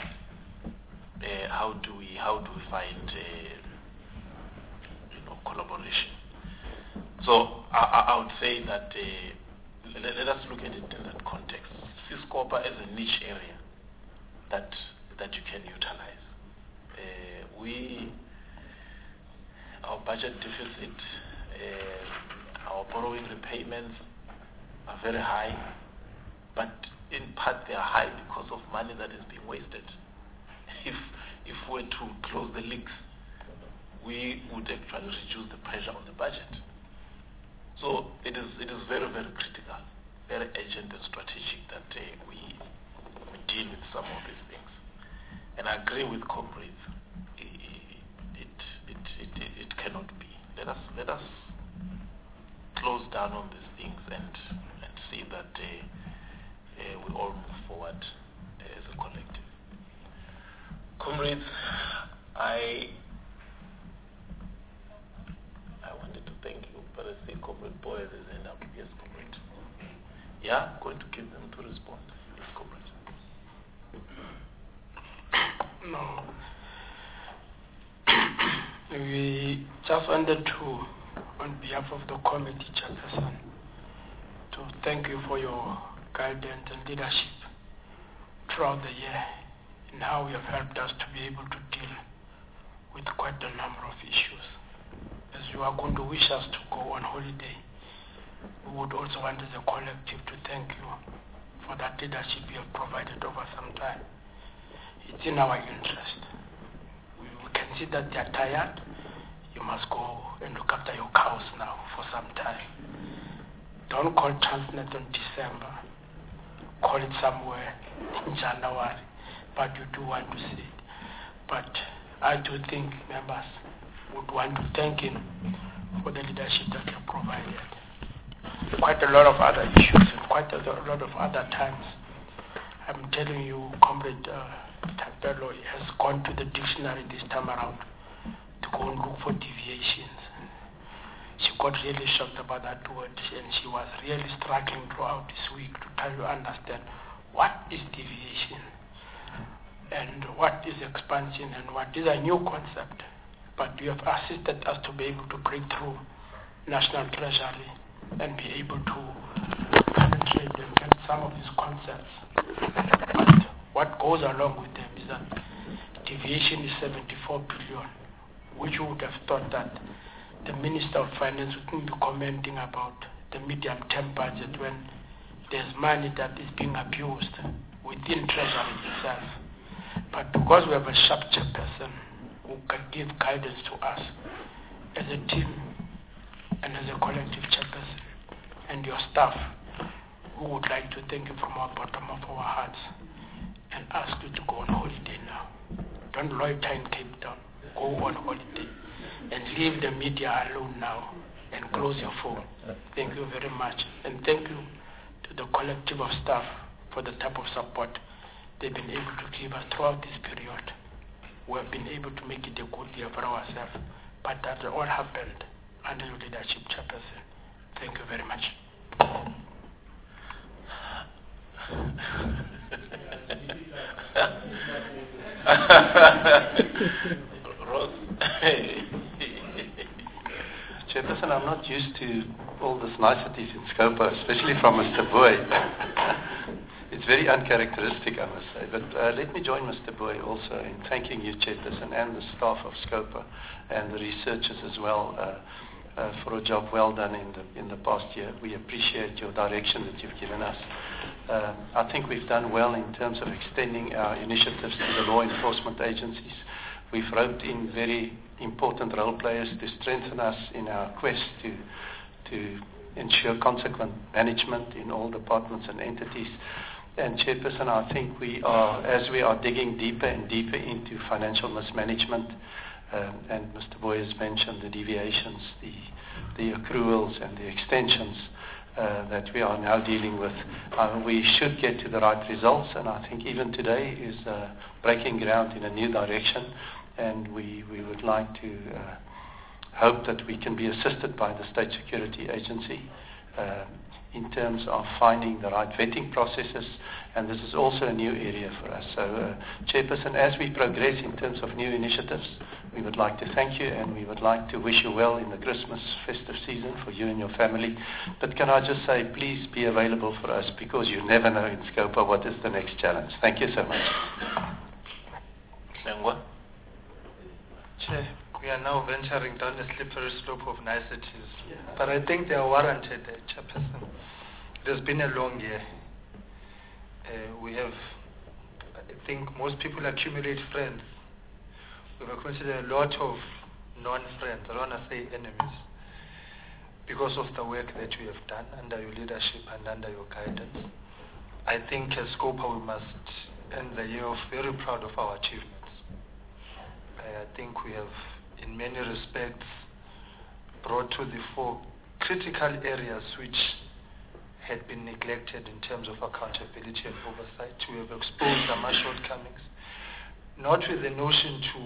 A: collaboration? So I would say that let us look at it in that context. Siscopa is a niche area that you can utilize. Our budget deficit, our borrowing repayments are very high, but in part they are high because of money that is being wasted. If we were to close the leaks, we would actually reduce the pressure on the budget. So it is very, very critical, very urgent and strategic that we deal with some of these things. And I agree with comrades. It cannot be. Let us close down on these things and see that we all move forward as a collective. Comrades, I wanted to thank you, but I see Comrade Boyd is end up. Yes, Comrade. Yeah, I'm going to give them to respond. Yes, Comrade.
D: No. We just wanted to, on behalf of the committee chairperson, to thank you for your guidance and leadership throughout the year and how you have helped us to be able to deal with quite a number of issues. As you are going to wish us to go on holiday, we would also want as a collective to thank you for that leadership you have provided over some time. It's in our interest. We can see that they are tired. You must go and look after your cows now for some time. Don't call Transnet in December. Call it somewhere in January. But you do want to see it. But I do think members would want to thank him for the leadership that he provided. Quite a lot of other issues and quite a lot of other times. I'm telling you, Comrade Tapelo has gone to the dictionary this time around to go and look for deviations. She got really shocked about that word, and she was really struggling throughout this week to try to understand what is deviation and what is expansion and what is a new concept. But you have assisted us to be able to break through National Treasury and be able to penetrate and get some of these concepts. But what goes along with them is that deviation is 74 billion, which you would have thought that the Minister of Finance wouldn't be commenting about the medium-term budget when there's money that is being abused within Treasury itself. But because we have a sharp chairperson who can give guidance to us as a team and as a collective chairperson and your staff, we would like to thank you from our bottom of our hearts and ask you to go on holiday now. Don't loiter in Cape Town. Go on holiday and leave the media alone now and close your phone. Thank you very much. And thank you to the collective of staff for the type of support they've been able to give us throughout this period. We have been able to make it a good year for ourselves, but that all happened under your leadership, Chairperson. Thank you very much.
G: Chairperson, I'm not used to all these niceties in Scopa, especially from Mr. Boy. It's very uncharacteristic, I must say. But let me join Mr. Boy also in thanking you, Chairperson, and the staff of Scopa and the researchers as well for a job well done in the past year. We appreciate your direction that you've given us. I think we've done well in terms of extending our initiatives to the law enforcement agencies. We've roped in very important role players to strengthen us in our quest to ensure consequent management in all departments and entities. And Chairperson, I think as we are digging deeper and deeper into financial mismanagement, and Mr. Boy has mentioned the deviations, the accruals and the extensions that we are now dealing with, we should get to the right results. And I think even today is breaking ground in a new direction. And we would like to hope that we can be assisted by the State Security Agency in terms of finding the right vetting processes, and this is also a new area for us. So, Chairperson, as we progress in terms of new initiatives, we would like to thank you, and we would like to wish you well in the Christmas festive season for you and your family. But can I just say, please be available for us, because you never know in Scopa what is the next challenge. Thank you so much.
A: Lengwa?
J: Chair, we are now venturing down a slippery slope of niceties, but I think they are warranted, Chairperson. It has been a long year. We have, I think most people accumulate friends. We've accumulated a lot of non-friends, I don't want to say enemies, because of the work that we have done under your leadership and under your guidance. I think as Scopa we must end the year off very proud of our achievements. I think we have, in many respects, brought to the fore critical areas which had been neglected in terms of accountability and oversight. We have exposed our shortcomings, not with the notion to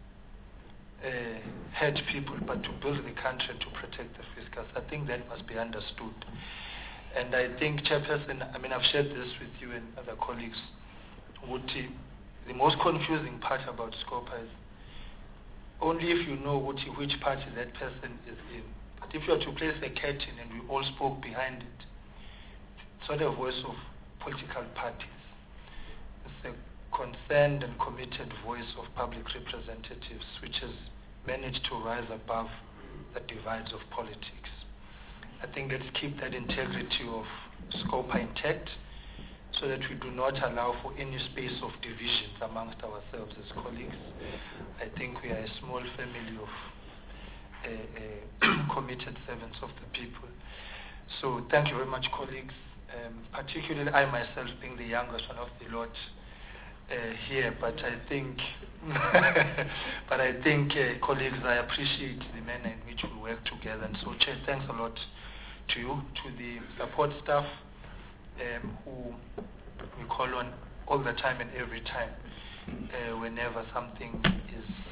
J: hurt people, but to build the country and to protect the fiscus. I think that must be understood. And I think, Chairperson, I've shared this with you and other colleagues, the most confusing part about Scopa is only if you know which party that person is in. But if you are to place a curtain and we all spoke behind it, it's not a voice of political parties. It's a concerned and committed voice of public representatives which has managed to rise above the divides of politics. I think let's keep that integrity of Scopa intact, so that we do not allow for any space of divisions amongst ourselves as colleagues. I think we are a small family of committed servants of the people. So thank you very much, colleagues. Particularly I myself being the youngest one of the lot here, but I think, colleagues, I appreciate the manner in which we work together. And so, Chair, thanks a lot to you, to the support staff, who we call on all the time and every time whenever something is